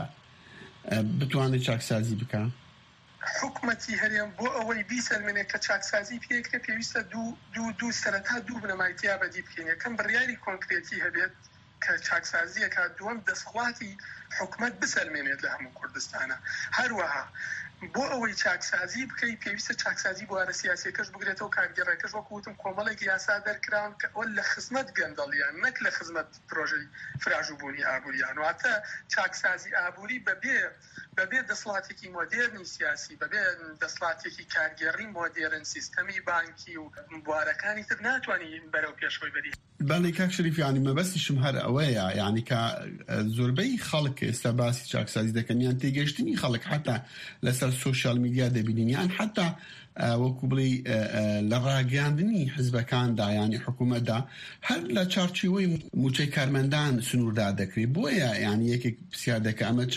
بتوانێت چاکسازی بکات؟ حکوومەتی هەرێم بۆ ئەوەی بیسەلمێنێت کە چاکسازی پێکرێت پێویستە دوو دوو دوو سەرەتا دوو بنەمایتیا بەدی بکەین. یەکەم بڕیاری کۆنکرێتی هەبێت کە چاکسازیەکە، دووەم دەسەڵاتی حکوومەت بسەلمێنێت لە هەموو کوردستانە. هەروەها بۆ ئەوەی چاکسازی بکەی پێویستە چاکسازی بوارە سیاسیەکەش بگرێتەوە کارگەڕێکەش وەکوتم کۆمەڵێک یاسا دەرکراون کە ئەوە لە خزمەت گەندەڵیان نەک لە خزمەت پرۆژەی فراژووبوونی ئابووریان. واتە چاکسازی ئابووری بەبێ بەبێ دەسەڵاتێکی مۆدێرنی سیاسی، بەبێ دەسەڵاتێکی کارگێڕی مۆدێرن، سیستەمی بانکی و بوارەکانی تر ناتوانین بەرەو پێشەوەی بەری. بەڵێ کاک شەریف، یعنی مەبەستیشم هەر ئەوەیە، یعنی کە زۆربەی خەڵک ئێستا باسی چاکسازی دەکەن، یان تێگەشتنی خەڵک حتا لەسەر سوشال میدیا دەبینین، یان حتا وەکو بڵێ لە ڕاگەاندنی حزبەکاندا یانی حکوومەتدا هەر لە چارچوبەی موچەی کارمەندان سنووردا دەکرێت. بۆیە یعنی یەکێک پرسیار دەکە ئەمە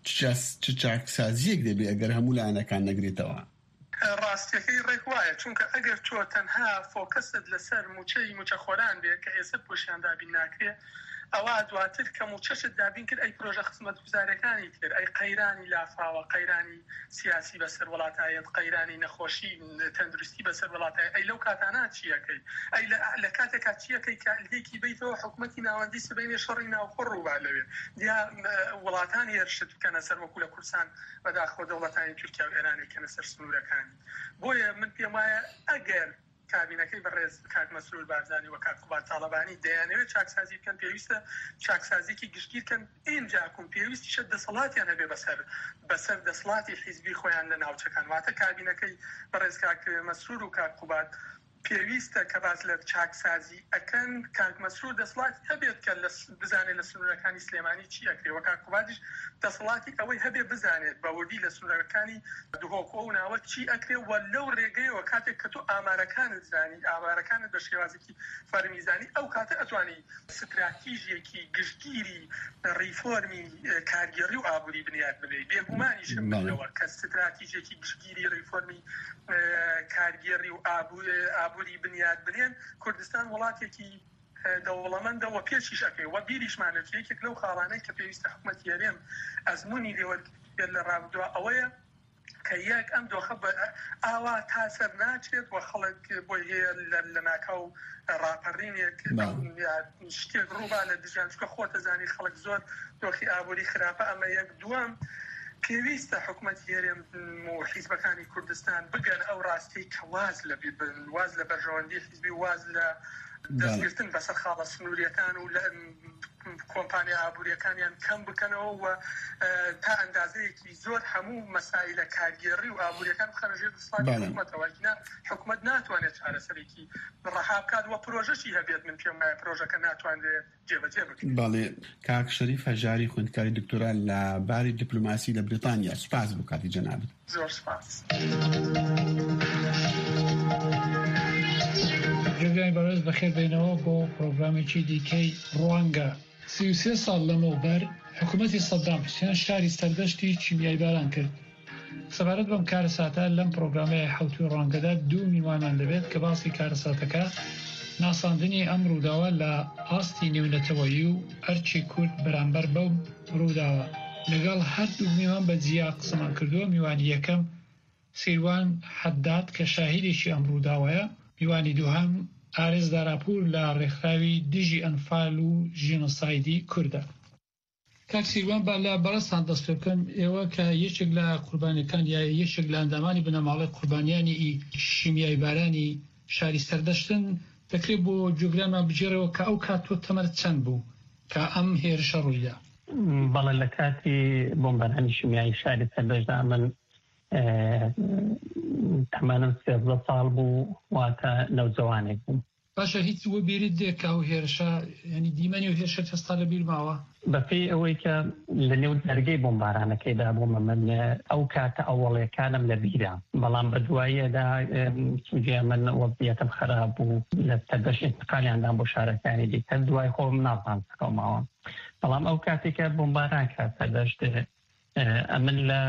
چ چاکسازیەک دەبێت ئەگەر هەموو لایەنەکان نەگرێتەوە؟ ڕاستیەکەی ڕێک وایە، چونکە ئەگەر تۆ تەنها فۆکەست لەسەر موچەی موچەخۆران بێت کە ئێستا پۆشیان دابین ناکرێت، ئەوە دواتر کە موچەشت دابین کرد ئەی پرۆژە خزمەتگوزارەکانی کرد، ئەی قەیرانی لافاوە، قەیرانی سیاسی بەسەر وڵاتایەت، قەیرانی نەخۆشی تەندروستی بەسەر وڵاتایە، ئەی لەو کاتانە چیەکەی؟ ئەی لە کاتێکا چیەکەی کە لێکی بیتەوە حکوومەتی ناوەندی سبەینێ شەڕی ناوخۆ ڕووبا لەوێ دیا وڵاتانی هێرشت بکەنە سەر وەکو لە کورسان بەداخۆ دەوڵەتانی تورکیا و ئێران بکەنە سەر سنوورەکانی. بۆیە من پێم وایە ئەگەر کابینەکەی بەڕێز کاک مەسئول بارزانی و کاک قوبات تاڵەبانی دەیانەوێت چاکسازی بکەن، پێویستە چاکسازیەکی گشتگیر بکەن. ئینجاکم پێویستیشە دەسەڵاتیان هەبێ بەسەر بەسەر دەسەڵاتی حیزبی خۆیان لە ناوچەکان. واتە کابینەکەی بەڕێز کاک مەسئول و کاک قوبات پێویستە کە باس لە چاکسازی ئەکەن، کاک مەسئول دەسەڵاتی هەبێت کە بزانێت لە سنوورەکانی سلێمانی چی ئەکرێ، و کاک قوباتیش دەسەڵاتی ئەوەی هەبێ بزانێت بە وردی لە سنوورەکانی دوهۆکۆ و ناوە چی ئەکرێ، و لەو ڕێگەیەوە کاتێک کە تۆ ئامارەکانت زانی، ئامارەکانت بە شێوازێکی فەرمیزانی، ئەو کاتە ئەتوانی استراتیژیەکی گشتگیری ڕیفۆرمی کارگێڕی و ئابووری بنیاد بنێ. بێگومانیشم بنەوە کە استراتیژیەکی گشتگیری ڕیفۆرمی کارگێڕی و ئابووری بنیاد بنێن، کوردستان وڵاتێکی دەوڵەمەندەوە پێشیش ئەکەی وە بیریشمانێت. یەکێک لەو خاڵانەی کە پێویستە حکوومەتی هەرێم ئەزموونی لێوەرگێت لە ڕابردووە ئەوەیە کە یەک ئەم دۆخە ئاوا تاسەر ناچێت و خەڵک بۆی هەیە لە ناکاو ڕاپەڕینێک شتێک ڕووبا لە دژیان، چکە خۆتە زانی خەڵک زۆر دۆخی ئابووری خراپە. ئەمە یەک. دووەم پێویستە حکوومەتی هەرێم و حیزبەکانی کوردستان بگەن ئەو ڕاستی کە واز لە واز لە بەرژەوەندی حیزبی، واز لە دەستگرتن بەسەر خاڵە سنووریەکان و لە کۆمپانیا ئابوووریەکانیان کەم بکەنەوە و تا ئەندازەیەکی زۆر هەموو مەسائلە کارگێڕی و ئابوووریەکان بخەنە ژێر دەسەڵاتی حکوومەتەوە. حکوومەت ناتوانێت چارەسەرێکی ڕەها بکات و پرۆژەشی هەبێت من پێم وایە پرۆژەکە ناتوانرێت جێبەجێ بکرێت. بەڵێ کاک شەریف هەژاری خوێندکاری دکتۆرا لە باری دیپلۆماسی لە بریتانیا، سوپاس بۆ کاتی جەنابەت. زۆر سوپاس. جێگای بەڕێز بەخێر بێنەوە بۆ پرۆگرامێکی دیکەی ڕوانگە. سی و سێ ساڵ لەمەوبەر حکوومەتی سەدام حوسێن شاری سەردەشتی کیمیایی باران کرد. سەبارەت بەم کارەساتە لەم پرۆگرامەیە حوتوی ڕوانگەدا دوو میوانان دەبێت کە باسی کارەساتەکە ناساندنی ئەم ڕووداوە لە ئاستی نێونەتەوەیی و ئەرچی کورد بەرامبەر بەو ڕووداوە. لەگەڵ هەردوو میوان بە جیا قسەمان کردووە. میوانی یەکەم سیروان حەداد کە شاهیدێکی ئەم ڕووداوەیە، میوانی دووهەم ئارێز داراپور لە ڕێکخراوی دژی ئەنفال و ژینۆسایدی کوردە. کاک سیروان با لە بەڕستان دەست پێ بکەم، ئێوە کە یەکێک لە قوربانیەکان یا یەکێک لە ئەندامانی بنەماڵی قوربانیانی شیمیایی بارانی شاری سەردەشتن، دەکرێت بۆ جوگرامان بجێرەوە کە ئەو کات تۆ تەمەرت چەند بوو کە ئەم هێرشە ڕوویدا؟ بەڵێ لە کاتی بۆمبارانی شیمیایی شاری سەردەشدا من تەمەنم سێزدە ساڵ بوو، واتە نەوجەوانێک بووم. باشە هیچ وە بیرت دێ کە ئەو هێرشە ینی دیمەنی و هێرشە هەستا لە بیر ماوە؟ بەپێی ئەوەی کە لە نێو دەرگەی بۆمبارانەکەیدا بوومە من ئەو کاتە ئەوڵەکانم لە بیرە، بەڵام بە دواییەدا سوجێ من وەزعیەتم خراپ بوو لە سەردەش انتقالیاندان بۆ شارەکانی دیکە دوای خۆم نازانم چکەماوە. بەڵام ئەو کاتێکە بۆمباران کات سەردەشت ئەمن لە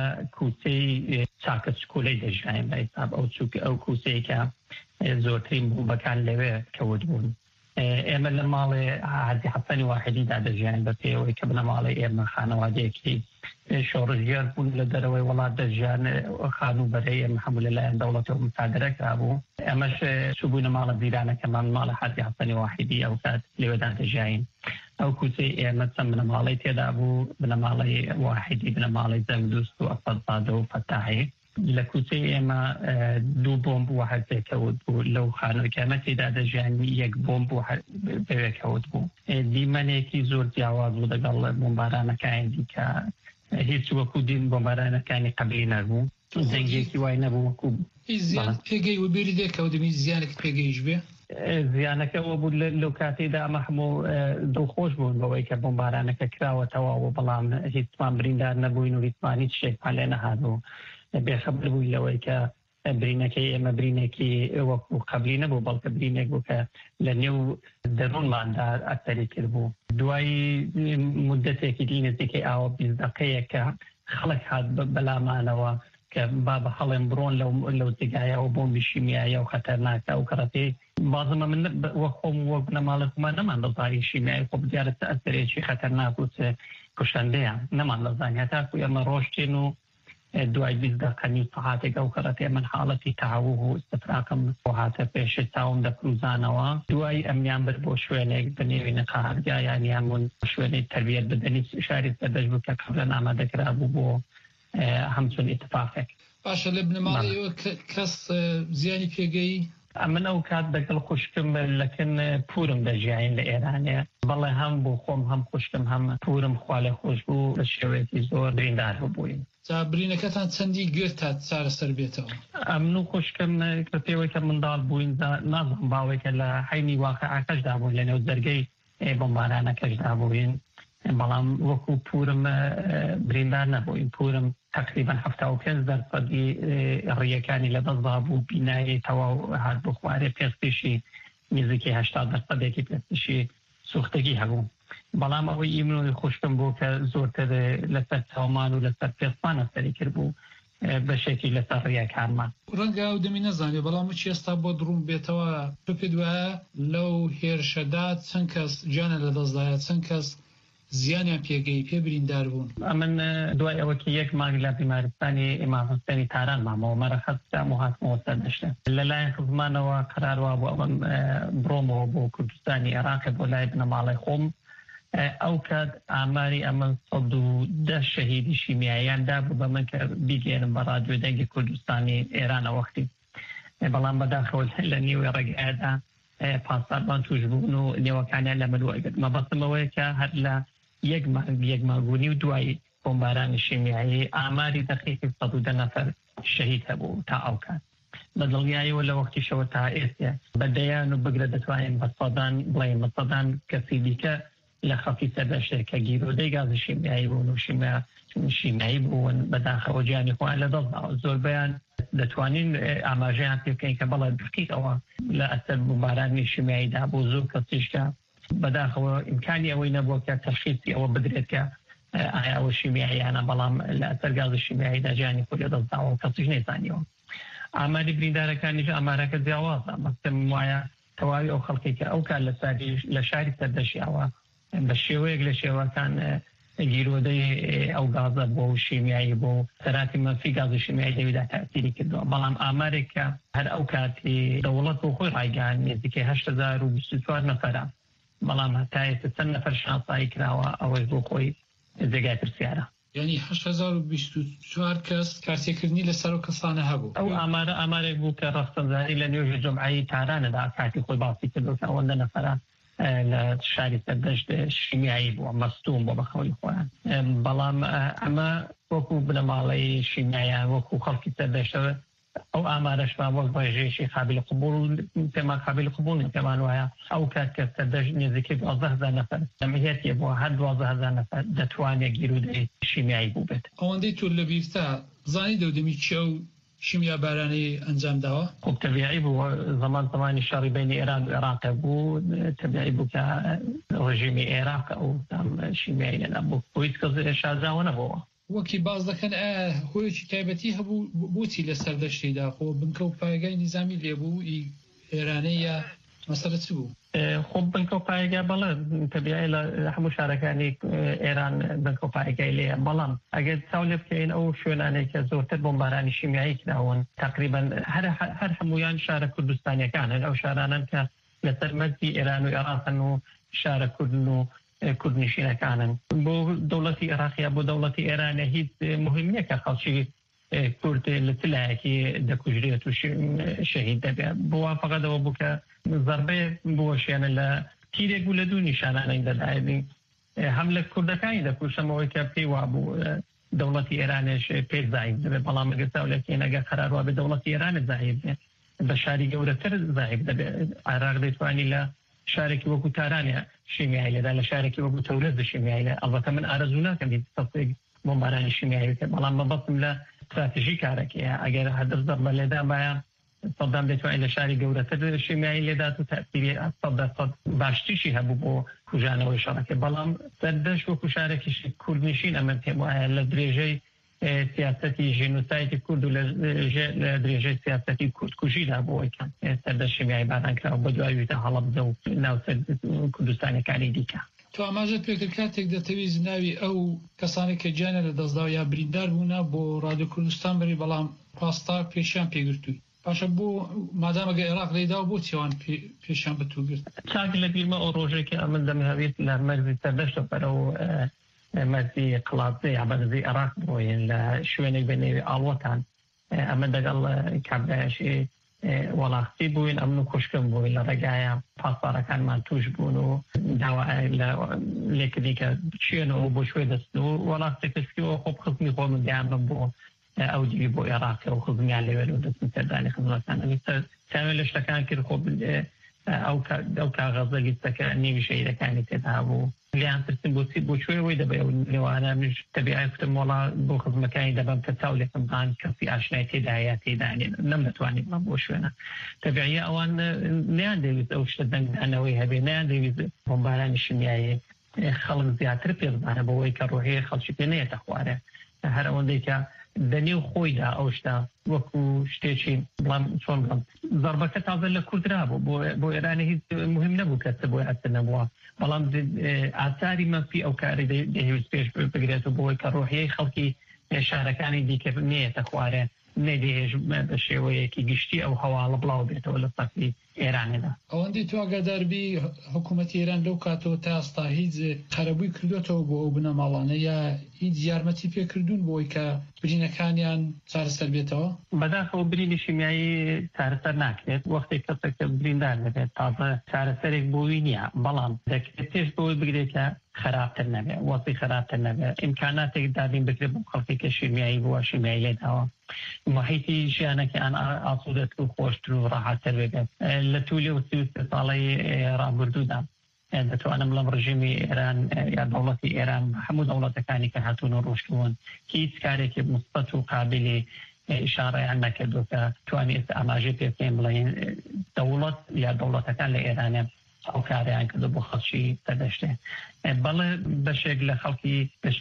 کوچەی چاکە سکولەی دەژاین بە حساب ئەو ئەو کوچەیەکە زۆرترین بووبەکان لەوێ کەوت بوون. ئێمە لە ماڵێ حاجی حەسەنی واحیدیدا دەژیان بە پێوەی کە بنە ماڵی ئێمە خانەوادەیەکی شۆڕژگەر بوون لە دەرەوەی وڵات دەژیان خانوبەرەی ئێمە هەموو لەلایەن دەوڵەتەوە مساعدەرەکرا بوو. ئەمەش چوبوونە ماڵە بیرانەکەمان ماڵە حاجی حەسەنی واحیدی ئەو کات لێوێدا دەژاین. ئەو کوچەی ئێمە چەند بنەماڵی تێدا بوو، بنەماڵی واحیدی، بنەماڵی زەنگدوست و ئەفەزادە و فەتاحی. لە کوچەی ئێمە دوو بۆمب وهەرزێکەوت بوو لەو خانەکەمە تێدا دەژیانی یەک بۆمب بەوێکەوت بوو. دیمەنێکی زۆر جیاواز بوو لەگەڵ بۆمبارانەکانی دیکە هیچ وەکو دین بۆمبارانەکانی قەبلی نەبوو، جەنگێکی وای نەبوو وەکو زیان پێگەی وەبێری دێکەوە دەمی زیانێک پێگەیش بێ. زیانەکەەوە بوو لەو کاتێدا ئەمە هەموو دڵخۆش بوون بەوەی کە بۆمبارانەکە کراوەتەوە، بەڵام هیچمان بریندار نەبووین و هیچمان هیچ شتێکمان لێ نەهاتبوو. بێخەبر بووی لەوەی کە برینەکەی ئێمە برینێکی وەکو قەبلی نەبوو، بەڵکە برینێک بوو کە لە نێو دەروونماندا ئەسەری کرد بوو. دوایی مدەتێکی نزیکەی ئاوە بیست دقەیە کە خەڵک هات بەلامانەوە کە با بە هەڵێن بڕۆن لەو جێگایەوە بۆمبی شیمیاییە و خەتەرناکە و کەڕەتی بازمە من وە خۆم وەک نەماڵەکمان نەمان دەزانی شیمیایی خۆ بجارە ئەسەرێکی خەتەرناک و کوشەندەیە نەمان دەزانی، هەتاکو ئێمە ڕۆشتین و دوای بیست دقەنی سەعاتێک ئەو کەڕەتی من حاڵەتی تەواو و استفراقم بۆ هاتە پێشی چاوم دەپروزانەوە. دوای ئەمیان بر بۆ شوێنێک بنێوینە قاهەرگا یانیانمون شوێنەی تەربیەت بدەنی شاری سەردەش بوو کە قەبلەن ئامادەکرا بوو بۆ هەمچون ئیتفاقێک. باشە لە بنەماڵیەوە کەس زیانی پێگەی؟ من ئەو کات دەگەڵ خوشکم لەکن پورم دەژیاین لە ئێرانێ، بەڵێ هەم بۆ خۆم هەم خوشکم هەم پورم خوا لێ خۆش بوو بە شێوەیەکی زۆر بریندار بووین. برینەکەتان چەندی گوێت تا چارەسەر بێتەوە؟ ئەمن و خوشکم کە پێوەی کە منداڵ بووین نازم باوێکە لە حینی واقعەکەشدا بووین لە نێو دەرگەی بۆمبارانەکەشدا بووین، بەڵام وەکو پورم بریندار نەبووین. پورم تقریبا هەفتا و پێنج دەرسەدی ڕێیەکانی لەدەستدا بوو، بینایی تەواو هات بۆ خوارێ پێستیشی نزیکەی هەشتا دەرسەدێکی پێستیشی سوختگی هەبوو. بەڵام ئەوەی ئیمنۆی خوشکم بوو کە زۆرتر لەسەر چاومان و لەسەر پێستانە سەری کرد بوو بەشێکی لەسەر ڕێیەکانمان. ڕەنگە ئەو دەمی نەزانێ، بەڵام چی ئێستا بۆ دڕوم بێتەوە تۆ پێ دوایە لەو هێرشەدا چەند کەس گیانە لەدەستدایە، چەند کەس زیانیان پێگەی پێ بریندار بوون؟ من دوای ئەوەکی یەک مانگ لە بیمارستانی ئیمام حوسێنی تاران مامەوە مەرەخەستام و هاتمەوە سەردەشتە. لەلایەن خزمانەوە قەراروا بوو ئەوەم بڕۆمەوە بۆ کوردستانی عێراق بۆ لای بنەماڵی خۆم. ئەو کات ئاماری ئەمە سەد و دە شەهیدی شیمیاییاندا بوو بە من کە بیگەێنم بە ڕادیۆ دەنگی کوردستانی ئێرانە وەختی، بەڵام بەداخەوە لە نیوەی ڕێگایەدا پاسداران توش بوون و نێوەکانیان لە مەلووەگرت مەبەستمەوەیە کە هەر لە یەک یەک ماگونی و دوای بۆمبارانی شیمیایی ئاماری دەقیقی سەد و دە نەفەر شەهید هەبوو تا ئەو کات بە دڵنیاییەوە لە وەختیشەوە تا ئێستا بەدەیان و بگرە دەتوانین بە سەدان بڵێن بە سەدان کەسی دیکە لە خەڵکی سەردەشتێک کە گیرۆدەی گازی شیمیایی بوون و شیمیایی بوون بەداخەوە گیانی خۆیان لە دەستدا زۆربەیان دەتوانین ئاماژەیان پێ بکەین کە بەڵێ دقیقەوە لە ئەسەر بۆمبارانی شیمیاییدا بۆ زۆر کەسیشکە بەداخەوە ئیمکانی ئەوەی نەبووە کە تەشخیصی ئەوە بدرێت کە ئایا ئەوە شیمیاییانە بەڵام لە ئەسەر گازی شیمیاییدا گیانی خۆی لە دەستداوە کەسیش نەیزانیەوە ئاماری بریندارەکانیش ئامارەکە جیاوازە مەسم وایە تەواوی ئەو خەڵکی کە ئەو کار لە شاری سەردەشیاوە بە شێوەیەک لە شێوەکان گیرۆدەی ئەو گازە بۆ شیمیایی بۆ سەراتی مەنفی گازی شیمیایی دەویدا تاثیری کردووە بەڵام ئامارێک کە هەر ئەو کاتی دەوڵەت بۆ خۆی ڕایگەیان نزیکەی هەشت هەزار و بیست و چوار نەفەرە بەڵام هەتا ئێستا چەند نەفەر شانسایی کراوە ئەوەی بۆ خۆی جێگای پرسیارە یعنی هەشت هەزار و بیست و چوار کەس کارتێکردنی لەسەر و کەسانە هەبوو ئەو ئامارە ئامارێک بوو کە ڕەفتەنجاری لە نوێژی جمعەی تارانەدا کاتی خۆی باسی کردو کە ئەوەندە نەفەرە لە شاری سەردەشت شیمیایی بووە مەستوم بۆ بەخەوەی خۆیان بەڵام ئەمە وەکو بنەماڵەی شیمیاییان وەکو خەڵکی سەردەشتەوە ئەو ئامارەشمان وەک بەژێشی قابل قبول پێمان قابل قبول پێمان وایە ئەو کات کە سەردەشت نزیکەی دوازدە هەزار نەفەر لەمەهێتیە بۆ هەر دوازدە هەزار نەفەر دەتوانێت گیرودەی شیمیایی بوو بێت ئەوەندەی تۆ لە بیرتا زانی دەودەمی چێ و شیمیا بارانەی ئەنجام داوە خب تەبیعی بوو زەمان زەمانی شەڕی بینی ئێران و عێراق بوو تەبیعی بوو کە ڕژیمی عێراق ئەو شیمیایی لەنا بوو هیچ کەس شازاوە نەبووە وەکی باز دەکەن هۆیەکی تایبەتی هەبوو بۆچی لە سەردەشتیدا خۆ بنکە و پایگای نظامی لێبوو ئێرانەی یا مەسەلە چ بوو خۆ بنکە و پایگای بەڵێ تەبیعی لە هەموو شارەکانی ئێران بنکە و پایگای لێیە بەڵام ئەگەر چاو لێ بکەین ئەو شوێنانەی کە زۆرتر بۆمبارانی شیمیایی کراون تقریبا هەر هەمویان شارە کوردستانیەکانن ئەو شارانن کە لەسەر مەرجی ئێران و عێراقن و شارە کوردن و کوردنشینەکانن بۆ دەوڵەتی عێراقیا بۆ دەوڵەتی ئێرانە هیچ مهم نییە کە خەڵکی کورد لە تلایەکی دەکوژرێت و شەهید دەبێت بۆ فەقەتەوە بوو کە زەربەیە بۆشیانە لە تیرێک و لە دوو نیشانانەی دەدایێنی هەم لە کوردەکانی دەکوشەمەوەی کە پێی وابوو دەوڵەتی ئێرانش پێ زایب دەبێت بەڵام ئەگەر چاولێکی ئەگەر قەرار وابێت دەوڵەتی ئێرانە زایب بێت بە شاری گەورەتر زایب دەبێت عێراق دەیتوانی لە شارێکی وەکو تارانە شیمیایی لەدا لە شارێکی وەکو تەولەت شیمیایی لە ئەڵبەتە من ئارەزوو ناکەم سەفێک بۆمبارانی شیمیایی بکەم بەڵام مەبەستم لە استراتیژی کارەکەیە ئەگەر هەدەف زەربە لێدا مایە سەدام دەتوانێت لە شاری گەورەتر شیمیایی لێدات و تەأثیری سەد دەسەد باشتریشی هەبوو بۆ کوژانەوەی شەڕەکە بەڵام سەردەشت وەکو شارێکیشی کوردنشین ئەمە پێم وایە لە درێژەی سیاسەتی ژینۆسایدی کورد و لە درێژەی سیاسەتی کوردکوژیدا بۆەوەی کە سەردەشت شیمیایی بارانکراوە بە دوایویتە هەڵەبجە و ناوسەر کوردستانەکانی دیکە تو ئاماژە پێکرد کاتێک دەتەویست ناوی ئەو کەسانێک کە گیانە لە دەستداوە یا بریندار بوونە بۆ ڕادیۆ کوردستان بری بەڵام پاستا پێشیان پێگرتووی پاشە بۆ مادامەگە عێراق لێدا بۆ چێوان پێشیان بەتوگرت چاک لە بیرمە ئەو ڕۆژێکی ئەمن دەمەوێت لە مەرزی سەردەشتە بەرە و مەرزی قڵاتزەی عبەدەزەی عێراق بۆین لە شوێنێک بە نێوی ئاڵۆتان ئەمە دەگەڵ کابرایشی وەڵاختی بووین ئەمن و کوشکم بووین لە ڕێگایە پاسپارەکانمان توش بوون و داوا لە لێکردی کە بچێنەوە بۆ شوێ دەست و وەڵاختێکشتیەوە خۆ خزمی خۆ من دیانم بۆ ئەو دیوی بۆ عێراق و خزمیان لێوێ و دەستم سەردانی خزمەتان تاوێت لە شتەکان کرد خۆ ئەو کاغەزە لیستەکە نیوی شەیدەکانی تێدا بوو لیان ترسم بۆچی بۆ کوێوەی دەبێ و نێوانە منش تەبیعی کوتم وەڵا بۆ خزمەکانی دەبم کە چاو لێکم بان کەسی ئاشنای تێدایە تێدانێن نەم دەتوانێت مە بۆ شوێنە تەبیعی ئەوان نیان دەویست ئەو شتە دەنگدانەوەی هەبێ نیان دەویست بۆمبارانی شیمیایی خەڵک زیاتر پێ بزانە بەوەی کە ڕۆحی خەڵکی پێ نەیەتە خوارێ هەر ئەوەندەی کە دەنێو خۆیدا ئەو شتا وەکو شتێکی بڵام چۆن بڵم زەربەکە تازە لە کوردرا بوو بۆ ئێرانی هیچ مهم نەبوو کەسە بۆی ئەسە نەبووە بەڵام ئاثاری مەفی ئەو کاری دەهێویست پێش بگرێت و بۆی کە ڕۆحیەی خەڵکی شارەکانی دیکە نێتە خوارێ نەدێژ بە شێوەیەکی گشتی ئەو هەواڵە بڵاو بێتەوە لە سەفی ئێرانێدا. ئەوەندی تواگەداربی حکوومەتی ئێران لەو کاتەوە تا ئێستا هیچ قەرەبووی کردوێتەوە بۆ ئەو بنەماڵانە یا هیچ یارمەتی پێکردوون بۆی کە برینەکانیان چارەسەر بێتەوە؟ بەداخەوە برینی شیمیایی چارەسەر ناکرێت وەختێک کەسێکە بریندار دەبێت تازە چارەسەرێک بۆی نییە، بەڵام دەکرێت پێش بۆی بگرێتە خراپتر نەبێت، وەسی خراپتر نەبێت، ئیمکاناتێک دابین بکرێت بۆ خەڵکێکە شیمیایی بووە شیمیایی لێداوە محیطی ژیانەکەیان ئاسوودەت و خۆشتر و ڕاحەتتر بێت. لە توولی و سی و سێ ساڵەی ڕابردوودا دەتوانم لەم ڕژیمی ئێران یا دەوڵەتی ئێران هەموو دەوڵەتەکانی کە هاتوون و ڕۆشتوون هیچ کارێکی مثبت و قابلی ئشارەیان نەکردو کە توانێت ئاماژەی پێ بکەین بڵێن دەوڵەت یا دەوڵەتەکان لە ئێرانە ئەو کاریان کردو بۆ خەڵکی سەردەشتێ. بەڵێ بەشێک لە خەڵکی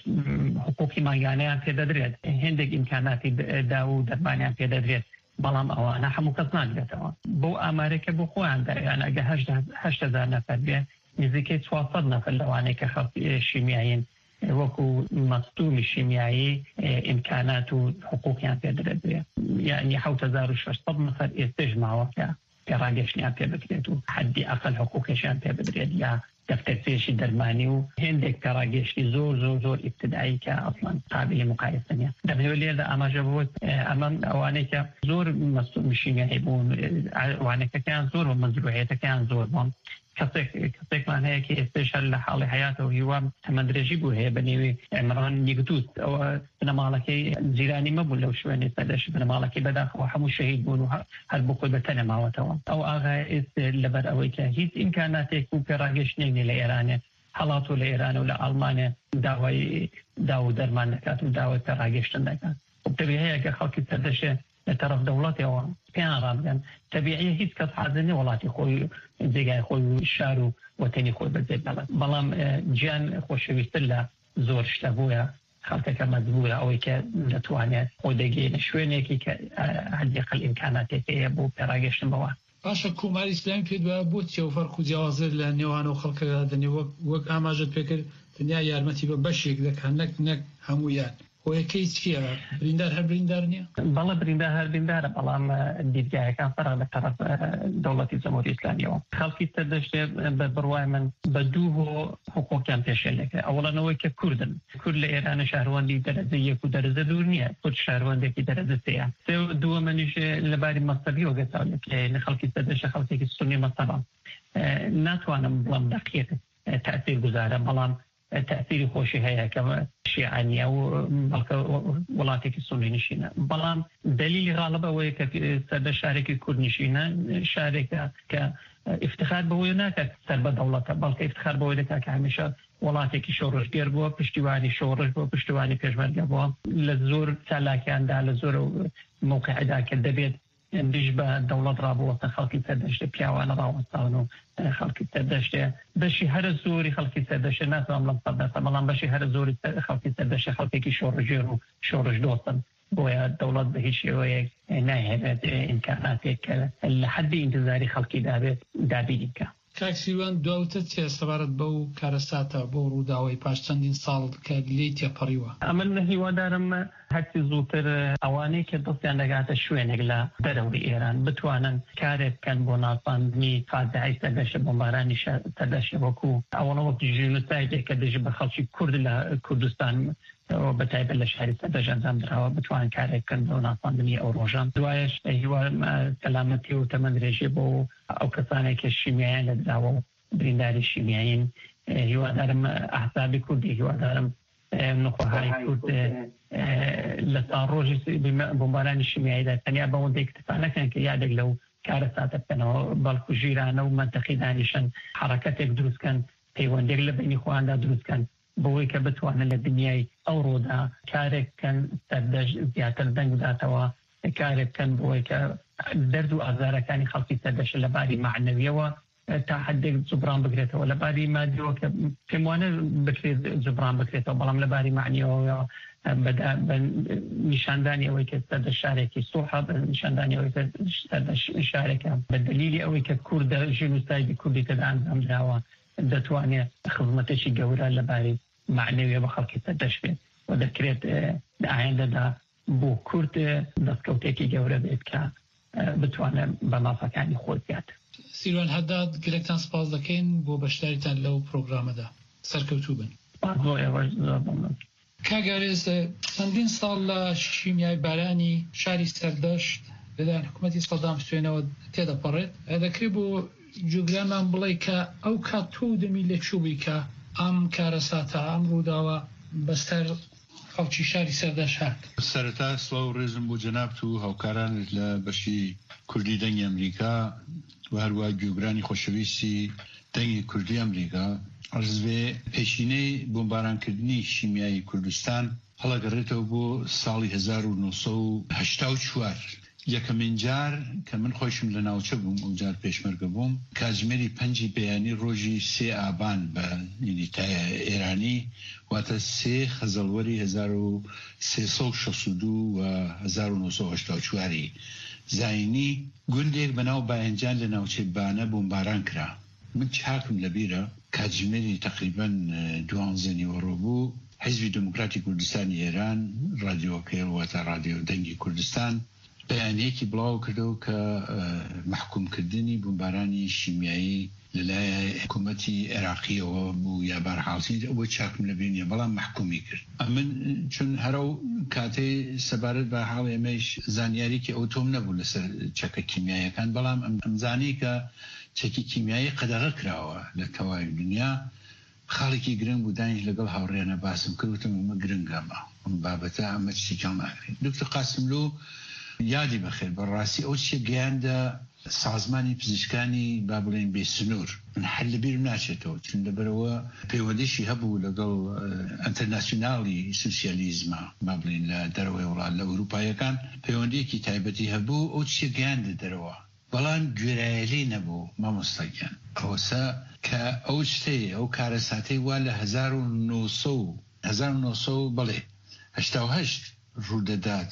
حقوقی ماگانەیان پێدەدرێت، هێندێک ئیمکاناتی دا و دەرمانیان پێدەدرێت، بەڵام ئەوانە هەموو کەس ناگرێتەوە. بۆ ئامارێکە بۆ خۆیان دەیان ئەگە هەشت هەزار نەفەر بێ نزیکەی چوارسەد نەفەر لەوانەیە کە خەڵکی شیمیایین وەکو مەستومی شیمیایی ئیمکانات و حقوقیان پێدرێت بێ، یعنی حەوت هەزار و شەشسەد نەفەر ئێستش ماوەکە پێڕاگەشتیان پێ بکرێت و حەدی ئەقل حقوقیشیان پێ بدرێت یا دەفتەرچێشی دەرمانی و هێندێک پێڕاگەشتی زۆر زۆر زۆر ئیبتدایی کە ئەسڵەن قابلی مقایسە نیە. دەبێت لێرە ئاماژە بووت ئەمە ئەوانەی کە زۆر مەستومی شیمیایی بوون، ئەوانەکەیان زۆر و مەزروعەتەکەیان زۆر بوون. کەسێکمان هەیە کە ئێستش هەر لە حاڵی حیاتەوە هیوا تەمەندرێژی بوو هەیە بە نێوی ئەمڕان نیگتوت ئەوە بنەماڵەکەی جیرانی مەبوو لەو شوێنی سەردەش بنەماڵەکەی بەداخەوە هەموو شەهید بوون و هەر بۆ خۆی بەتەنە ماوەتەوە. ئەو ئاغای ئێست لەبەر ئەوەی کە هیچ ئیمکاناتێک و پێڕاگەشتێنی لە ئێرانێ هەڵات و لە ئێران و لە ئەڵمانیا داوای داو و دەرمان دەکات و داوای پێڕاگەشتن دەکات. تەبیعی هەیە کە خەڵکی سەردەشێ لە طرف دەوڵەتەوە پێیان ڕابگەن، تەبیعیە هیچ کەس حاضر نیە وڵاتی خۆی جێگای خۆی و شار و وەتەنی خۆی بەجێ بێڵێت، بەڵام گیان خۆشەویستتر لە زۆر شتە بووە خەڵکەکە مەجبورە ئەوەی کە دەتوانێت خۆی دەگەێنە شوێنێکی کە هەردێقل ئیمکاناتێک هەیە بۆ پێڕاگەشتن بەوە. باشە کۆماری ئیسلامی پێ دوایە بۆ چێ و فەرق و جیاوازر لە نێوان و خەڵکەدا دەنێ وەک ئاماژت پێکرد دنیا یارمەتی بە بەشێک دەکەن نەک نەک هەموویان. هۆیەکەی چییە؟ بریندار هەر بریندار نییە؟ بەڵێ بریندار هەر بریندارە، بەڵام دیدگایەکان فەرق لە طرف دەوڵەتی جەمهوری ئیسلامیەوە. خەڵکی سەردەشتێ بە بڕوای من بە دوو بۆ حقوقیان پێشێنەکە. ئەوڵانەوەی کە کوردن، کورد لە ئێرانە شارەوەندی دەرەجە یەک و دەرەجە دوور نییە، کورد شارەوەندێکی دەرەجە سێیە. دووە منیش لەباری مەستەبی وەگەساولێکی خەڵکی سەردەشە خەڵکێکی سونی مەستەبە ناتوانم بڵم دەقیق تەئسیر گوزارە، بەڵام تأثیری خۆشی هەیە کە شیعانیە و بەڵکە وڵاتێکی سونی نشینە. بەڵام دلیلی غاڵب ئەوەیە کە سەردە شارێکی کورد نشینە، شارێکە کە افتخار بەوەی ناکات سەر بە دەوڵەتە، بەڵکە افتخار بەوەی دەکات کە هەمیشە وڵاتێکی شۆڕژگەر بووە، پشتیوانی شۆڕژ بووە، پشتیوانی پێشمەرگە بووە، لە زۆر چالاکیاندا لە زۆر موقعدا کە دەبێت دیش بە دەوڵەت ڕابوەستە خەڵکی سەردەشتە پیاوانە ڕاوەستاون و خەڵکی سەردەشتێ بەشی هەرە زۆری خەڵکی سەردەشتە ناتوانم لەم سەردەستە، بەڵام بەشی هەرە زۆری خەڵکی سەردەشتە خەڵکێکی شۆڕژێر و شۆڕژ دۆستن، بۆیە دەوڵەت بە هیچ شێوەیەک ناهێنێت ئیمکاناتێک کە لە حەدی ئینتزاری خەڵکی دابێت دابینی بکە. کاکسیوان دواتر چێ سەبارەت بەو کارەساتە بۆ ڕووداوی پاش چەندین ساڵ کە لێی تێپەڕیوە؟ ئەمن هیوادارم هەرچی زووتر ئەوانەی کە دەستیان دەگاتە شوێنێک لە دەرەوەی ئێران بتوانن کارێک بکەن بۆ ناساندنی فاجعەی سەردەشە بۆمبارانی سەردەشە وەکو ئەوەنە وەکو ژینۆسایدێک کە دەژی بە خەڵکی کورد لە کوردستان بەتایبەت لە شاری سەردەش ئەنجام درراوە بتوان کارێک بکەن بۆ ناساندنی ئەو ڕۆژان. دوایش هیوا سەلامەتی و تەمەندرێژی بۆ ئەو کەسانێک کە شیمیایان لەدراوە و برینداری شیمیایین. هیوادارم ئەحزابی کوردی، هیوادارم نخواهای کورد لە سان ڕۆژی بۆمبارانی شیمیاییدا تەنیا بەوەندەی اکتفا نەکەن کە یادێک لەو کارەساتە بکەنەوە، بەڵکو ژیرانە و مەنتەقی دانیشن حرەکەتێک دروستکەن، پەیوەندێک لە بینی خۆیاندا دروستکەن بۆی کە بتوانن لە دنیای ئەو ڕۆدا کارێک بکەن سەردەش زیاتر دەنگ بداتەوە، کارێک بکەن بۆی کە دەرد و ئازارەکانی خەڵکی سەردەشە لەباری معنەویەوە تا حدێک جبران بگرێتەوە، لەباری مادیەوە کە پێم وانە بکرێت جبران بکرێتەوە، بەڵام لەباری معنیەوە نیشاندانی ئەوەی کە سەردەش شارێکی سوحە، نیشاندانی ئەوەی کە سەردەش شارێکە بە دلیلی ئەوەی کە کوردە ژینۆسایدی کوردی تێدا ئەنجام دراوە دەتوانێت خزمەتێکی گەورە لەباری معنەویە بە خەڵکی سەردەش بێت و دەکرێت لە ئایندەدا بۆ کورد دەستکەوتێکی گەورە بێت کە بتوانێت بە مافەکانی خۆی بێت. سیروان هەداد گرێکتان سپاس دەکەین بۆ بەشداریتان لەو پرۆگرامەدا. سەرکەوتوو بن. کاگارێز چەندین ساڵ لە شیمیای بارانی شاری سەردەشت لەلایەن حکوومەتی سەدام حوسێنەوە تێدەپەڕێت. دەکرێت بۆ جوگرانمان بڵێ کە ئەو کات تۆ دەمی لێکچووبی کە ئەم کارەساتە ئەم ڕووداوە بەسەر خەڵکی شاری سەردەشت هات. سەرەتا سڵاو و ڕێزم بۆ جەنابت و هاوکارانت لە بەشی کوردی دەنگی ئەمریکا و هەروە گوێگرانی خۆشەویستی دەنگی کوردی ئەمریکا. ئەرزبێ پێشینەی بۆمبارانکردنی شیمیایی کوردستان هەڵەگەڕێتەوە بۆ ساڵی هەزار و نۆسە و هەشتا و چوار. یەکەمین جار کە من خۆشم لە ناوچە بووم ئەو جار پێشمەرگە بووم کاتژمێری پەنجی بەیانی ڕۆژی سێ ئابان بە نیتایە ئێرانی واتە سێ خەزەڵوەری هەزار و سێسە و شەست و دوو و هەزار و نۆسە و هەشتا و چواری زاینی گوندێک بەناو باەنجان لە ناوچەی بانە بۆمباران کرا. من چاکم لەبیرە کاتژمێری تقریباً دوانزە نیوەڕۆ بوو حیزبی دموکراتی کوردستانی ئێران رادیۆکەی واتە رادیۆ دەنگی کوردستان بەیانەیەکی بڵاو کردەوە کە محکومکردنی بۆمبارانی شیمیایی لەلایەن حکوومەتی عێراقیەوە بوو یا بارحاڵی ئەوە چاکم لەبێنیە بەڵام محکومی کرد. من چون هەرو کاتەی سەبارەت بە حاڵ ئێمەش زانیاریکی ئەو تۆم نەبوو لەسەر چەکە کیمیایەکان بەڵام ئەمزانی کە چەکی کیمیایی قەدەغە کراوە لە تەواوی دنیا. خاڵێکی گرنگ بوو دانیش لەگەڵ هاوڕێیانە باسم کردوتم ئەمە گرنگەمە ئەم بابەتە ئەمە چیکەڵ ناکرێت. دکتۆر قاسملو یادی بەخێر بەڕاستی ئەو چیە گەیاندە سازمانی پزیشکانی با بڵێن بێ سنوور من حل لەبیرم ناچێتەوە چون لەبەرەوە پەیوەندیشی هەبوو لەگەڵ ئەنتەرناسیۆناڵی سوسیالیزمە با بڵێن لە دەرەوەی وڵات لە ئەوروپایەکان پەیوەندیەکی تایبەتی هەبوو ئەو چیە گەیاندە دەرەوە بەڵام گوێرایەلی نەبوو مامۆستاگیان ئەوەسە کە ئەو شتەیە ئەو کارەساتەی وا لە هەزار و نۆسە بڵێ هەشتا و هەشت ڕوودەدات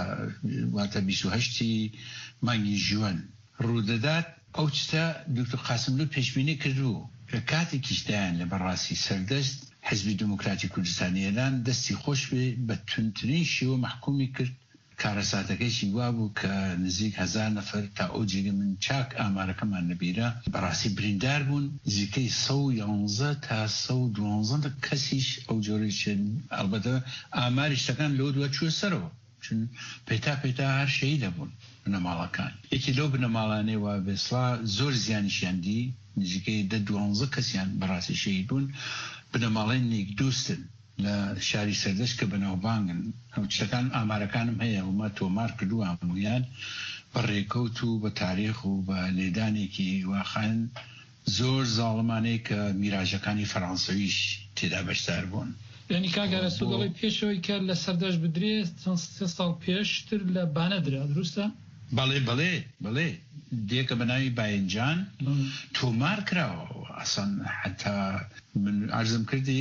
واتە بیست و هەشتی مانگی ژوەن ڕوودەدات. ئەو چتە دکتۆر قاسملو پێشبینی کردو کە کاتێکیشدایان لە بەڕاستی سەردەست حیزبی دموکراتی کوردستانی ئێران دەستی خۆش بێ بە تونترین شێوە محکومی کرد. کارەساتەکەیشی وا بوو کە نزیک هەزار نەفەر تا ئەو جێگە من چاک ئامارەکەمان نەبیرە بەڕاستی بریندار بوون نزیکەی سە و یانزە تا سە و دوانزە کەسیش ئەو جۆرەی ئەلبەتە ئاماری شتەکان لەو دووە چوە سەرەوە چون پێتا پێتا هەر شەهید دەبوون بنەماڵەکان. یەکی لەو بنەماڵانەی وا بێسڵا زۆر زیانیشیاندی نزیکەی دە دوانزە کەسیان بەڕاستی شەهید بوون. بنەماڵەی نێکدۆستن لە شاری سەردەشت کە بەناوبانگن ئەو شتەکان ئامارەکانم هەیە ومە تۆمار کردو هەموویان بە ڕێکەوت و بە تاریخ و بە لێدانێکی واخان زۆر زاڵمانەی کە میراژەکانی فەڕەنسەویش تێدا بەشدار بوون. یعنی کاگەرە سوگەڵی پێشەوەی کە لە سەردەشت بدرێت چەند سێ ساڵ پێشتر لە بانە درا دروستە؟ بەڵێ بەڵێ بەڵێ دیەکە بە ناوی باەنجان تۆمار کراوە ئەسان حتا من عرضم کردی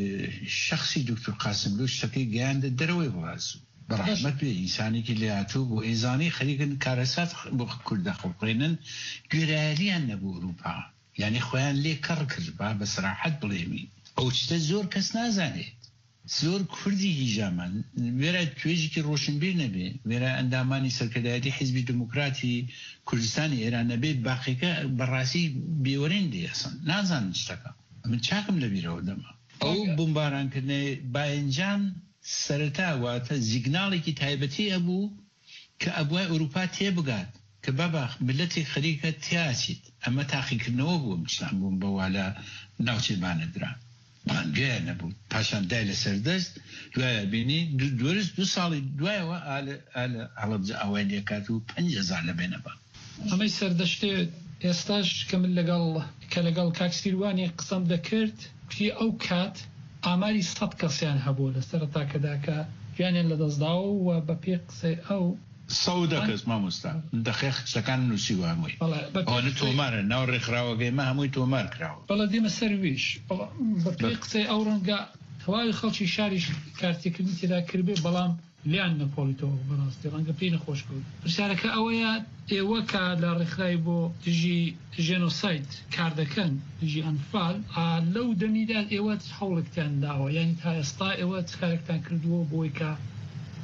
شخصی دکتۆر قاسملو شتەکەی گەیاندە دەرەوەی بڵازوو بەڕحمەت بێ ئینسانێکی لێهاتوو بۆ ئێزانی خەریکن کارەسات بۆ کوردە خەڵقێنن گوێرایەلیان نەبوو ئەوروپا یعنی خۆیان لێ کەڕ کرد با بە سەراحەت بڵێمی ئەو چتە زۆر کەس نازانێت. زۆر کوردی هیژامان وێرە توێژێکی ڕۆشنبیر نەبێ وێرە ئەندامانی سەرکردایەتی حیزبی دموکراتی کوردستانی ئێران نەبێ باقیەکە بەڕاستی بێوەرێن دێسن نازانن شتەکە. من چاکم لەبیرەوە دەما ئەو بمبارانکردنەی باەنجان سەرەتا واتە زیگناڵێکی تایبەتی هەبوو کە ئەبوای ئەوروپا تێبگات کە بابا ملەتی خەریکە تیاچیت ئەمە تاقیکردنەوە بوو مشتان بووم بەوالا ناوچەی بانەدرا بانگەیە نەبوو پاشان دای لە سەردەست دوایە بینی دوورست دو ساڵی دوایەوە هەڵەبجە ئەوەی لێکات و پەنج هەزار لەبێنەبە. ئەمەی سەردەشتێ ئێستاش کە من لەگەڵ کە لەگەڵ کاکسیروانی قسەم دەکرد پێ ئەو کات ئاماری سەد کەسیان هەبوو لە سەرەتاکەدا کە گیانیان لەدەستداوە و بە پێ قسەی ئەو سەودە کەس مامۆستا دەخێخ شتەکان نووسیوە هەمووی ئەوە تۆمارە ناو ڕێکخراوەگەیمە هەمووی تۆمار کراوە. بەڵە دێمە سەرویش بە پێ قسەی ئەو ڕەنگە تەواوی خەڵکی شاریش کارتێکردنی تێدا کردبێ بەڵام لیان نەپۆلیتەوە بەڕاستی ڕەنگە پێی نەخۆش بوو. پرسیارەکە ئەوەیە ئێوە کە لە ڕێکخرای بۆ دژی ژێنۆساید کار دەکەن دژی ئەنفال لەو دەمیدا ئێوە هەوڵێکتان داوە یعنی تا ئێستا ئێوە کارێکتان کردووە بۆی کە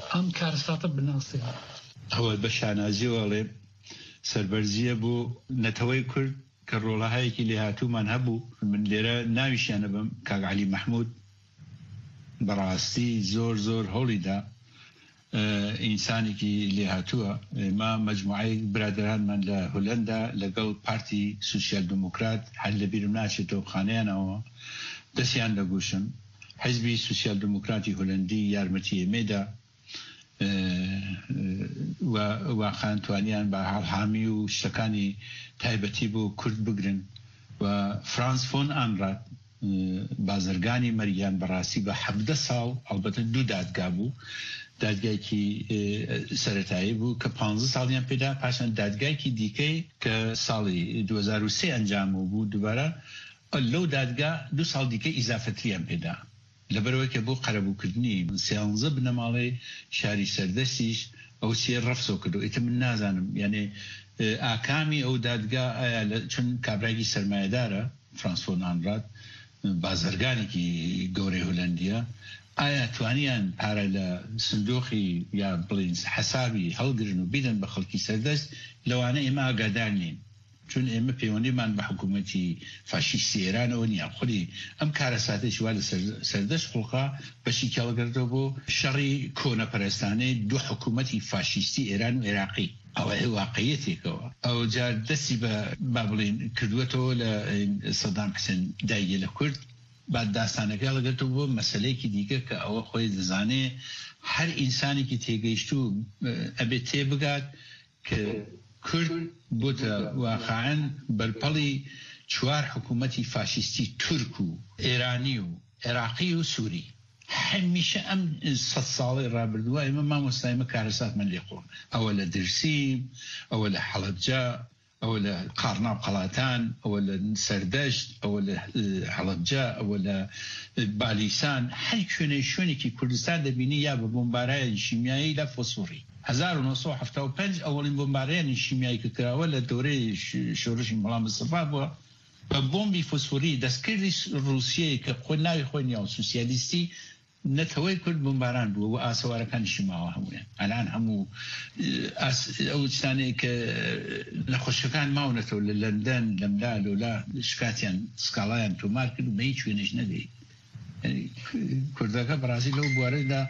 ئەم کارەساتە بناسێ ئەوە بە شانازیوەڵێ سەربەرزیە بۆ نەتەوەی کورد کە ڕۆڵەهایەکی لێهاتوومان هەبوو. من لێرە ناویشیانە بم کاک عەلی مەحموود بەڕاستی زۆر زۆر هەوڵیدا ئینسانێکی لێهاتووە. ئێمە مەجموعەی برادرانمان لە هۆلەندا لەگەڵ پارتی سوسیال دموکرات هەر لەبیرم ناچێتەوە خانەیانەوە دەستیان لەگوشم. حیزبی سوسیال دموکراتی هۆلەندی یارمەتی ئێمێدا واقعاً توانیان بە هەڵهامی و شتەکانی تایبەتی بۆ کورد بگرن. و فرانس فۆن ئانرات بازرگانی مەریان بەڕاستی بە حەڤدە ساڵ ئەڵبەتە دوو دادگا بوو. دادگایکی سەرەتایی بوو کە پانزە ساڵیان پێدا، پاشان دادگایکی دیکەی کە ساڵی دوو هەزار و سێ ئەنجام بوو دووبارە لەو دادگا دوو ساڵ دیکەی ئیزافەتیان پێدا لەبەرەوەی کە بۆ قەرەبووکردنی سیانزە بنەماڵی شاری سەردەستیش ئەو سێ ڕەفسۆ کردو. ئیتر من نازانم یعنی ئاکامی ئەو دادگا ئایا چون کابراایکی سەرمایه‌دارە فرانس فۆن ئانرات بازرگانێکی گەورەی هۆلەندیە، ئایا توانیان پارە لە سندۆقی یا بڵین حەسابی هەڵگرن و بیدەن بە خەڵکی سەردەست؟ لەوانە ئێمە ئاگادار نین، چون ئێمە پەیوەندیمان بە حکوومەتی فاشیستی ئێرانەوە نییە. خولی ئەم کارەساتێکی وا لە سەردەست خوڵقا بەشی کێڵەگەردەوە بۆ شەڕی کۆنەپەرستانەی دوو حکوومەتی فاشیستی ئێران و عێراقی. ئەوە واقعیەتێکەوە. ئەو جار دەستی بە با بڵین کردووەتەوە لە سەدام حوسێن داییە لە کورد، بعد داستانەکە لەگەتەوە بۆ مەسلەیەکی دیکە کە ئەوە خۆی دەزانێ هەر ئینسانێکی تێگەیشتوو ئەبێت تێبگات کە کورد بۆتە واقعاً بەرپەڵی چوار حکوومەتی فاشیستی تورک و ئێرانی و عێراقی و سووری. هەمیشە ئەم سەد ساڵی ڕابردووە ئێمە مامۆستایمە کارەساتمان لێخۆن. ئەوە لە درسیم، ئەوە لە حەڵەبجە، ئەوە لە قارنا و قەڵاتان، ئەوە لە سەردەشت، ئەوە لە حەڵەبجە، ئەوە لە بالیسان، هەر کوێنەی شوێنێکی کوردستان دەبینی یا بە بۆمبارایەکی شیمیایی لە فۆسفۆری. هەزار و نۆ سەد و هەفتاد و پێنج ئەوەڵین بۆمبارایانی شیمیایی کە کراوە لە دەورەی شۆڕشی مەڵام مستەفا بووە بە بۆمبی فۆسفۆری دەستکردی رووسیەی کە خۆی ناوی خۆی نیا و سوسیالیستی نەتەوەی کورد بۆمباران بووە و ئاسەوارەکانیشی ماوە هەمویان. ئەلان هەموو ئەو شتانەیە کە نەخۆشیەکان ماونەتەوە لە لەندەن لەملا لۆلا شکاتیان سکاڵایان تۆمار کرد و بە هیچ وێنەش نەدەی. کوردەکە بەڕاستی لەو بوارەدا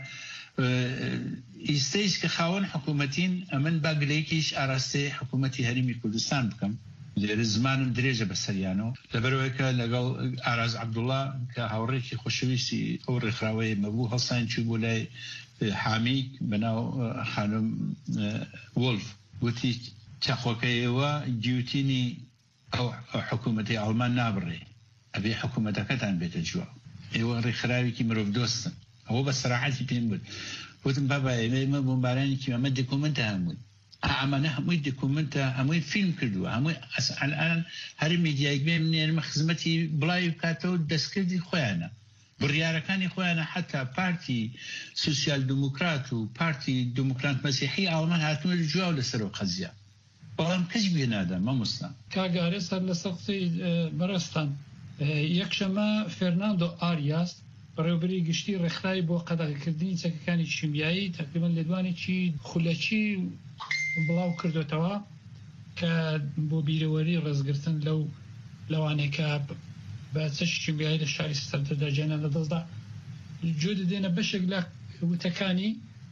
ئیستەیش کە خاوەن حکوومەتین ئەمن با گلەیەکیش ئاراستەی حکوومەتی هەرێمی کوردستان بکەم. لێرە زمانم درێژە بە سەریانەوە لەبەرەوەیکە لەگەڵ ئاراز عەبدوڵڵا کە هاوڕێکی خۆشەویستی ئەو ڕێکخراوەیە مەبوو هەڵسان چوو بۆ لای حامیک بەناو خانم وڵف، گوتی چەخۆکەیەوە گیوتینی ئەو حکوومەتی ئەڵمان نابڕێ، ئەبێ حکوومەتەکەتان بێتە جووە، ئێوە ڕێکخراوێکی مرۆڤ دۆستن. ئەوە بە سەراحەتی پێم بود. وتم بابا ئێمە بۆمبارانێکی ئەمە دکومنتە هەمووی ئەمانە هەمووی دکومنتە، هەمووی فیلم کردووە، هەمووی ئەلان هەر میدیایك بێ منێنمە خزمەتی بڵاوی بکاتەوە دەستکردی خۆیانە، بڕیارەکانی خۆیانە. حتا پارتی سوسیال دموکرات و پارتی دموکرات مەسیحی ئاڵمان هاتوونە جواو لەسەرەوە قەزیە، بەڵام کەس بێ نادا. مەمۆستا کاگارێ سەر لەسەر قسەی بەڕێستان یەکشەمە فێرناندۆ ئاریاس بەڕێوەبەری گشتی ڕێکخراوی بۆ قەدەغەکردنی چەکەکانی شیمیایی تقریباً لێدوانێکی خولەکی بڵاو کردوێتەوە کە بۆ بیرەوەری ڕێزگرتن لەو لەوانێکە بە چەشی شیمیایی لە شاری سەردەدا جێنە لە دەستدا جۆ دەدێنە بەشێک لە وتەکانی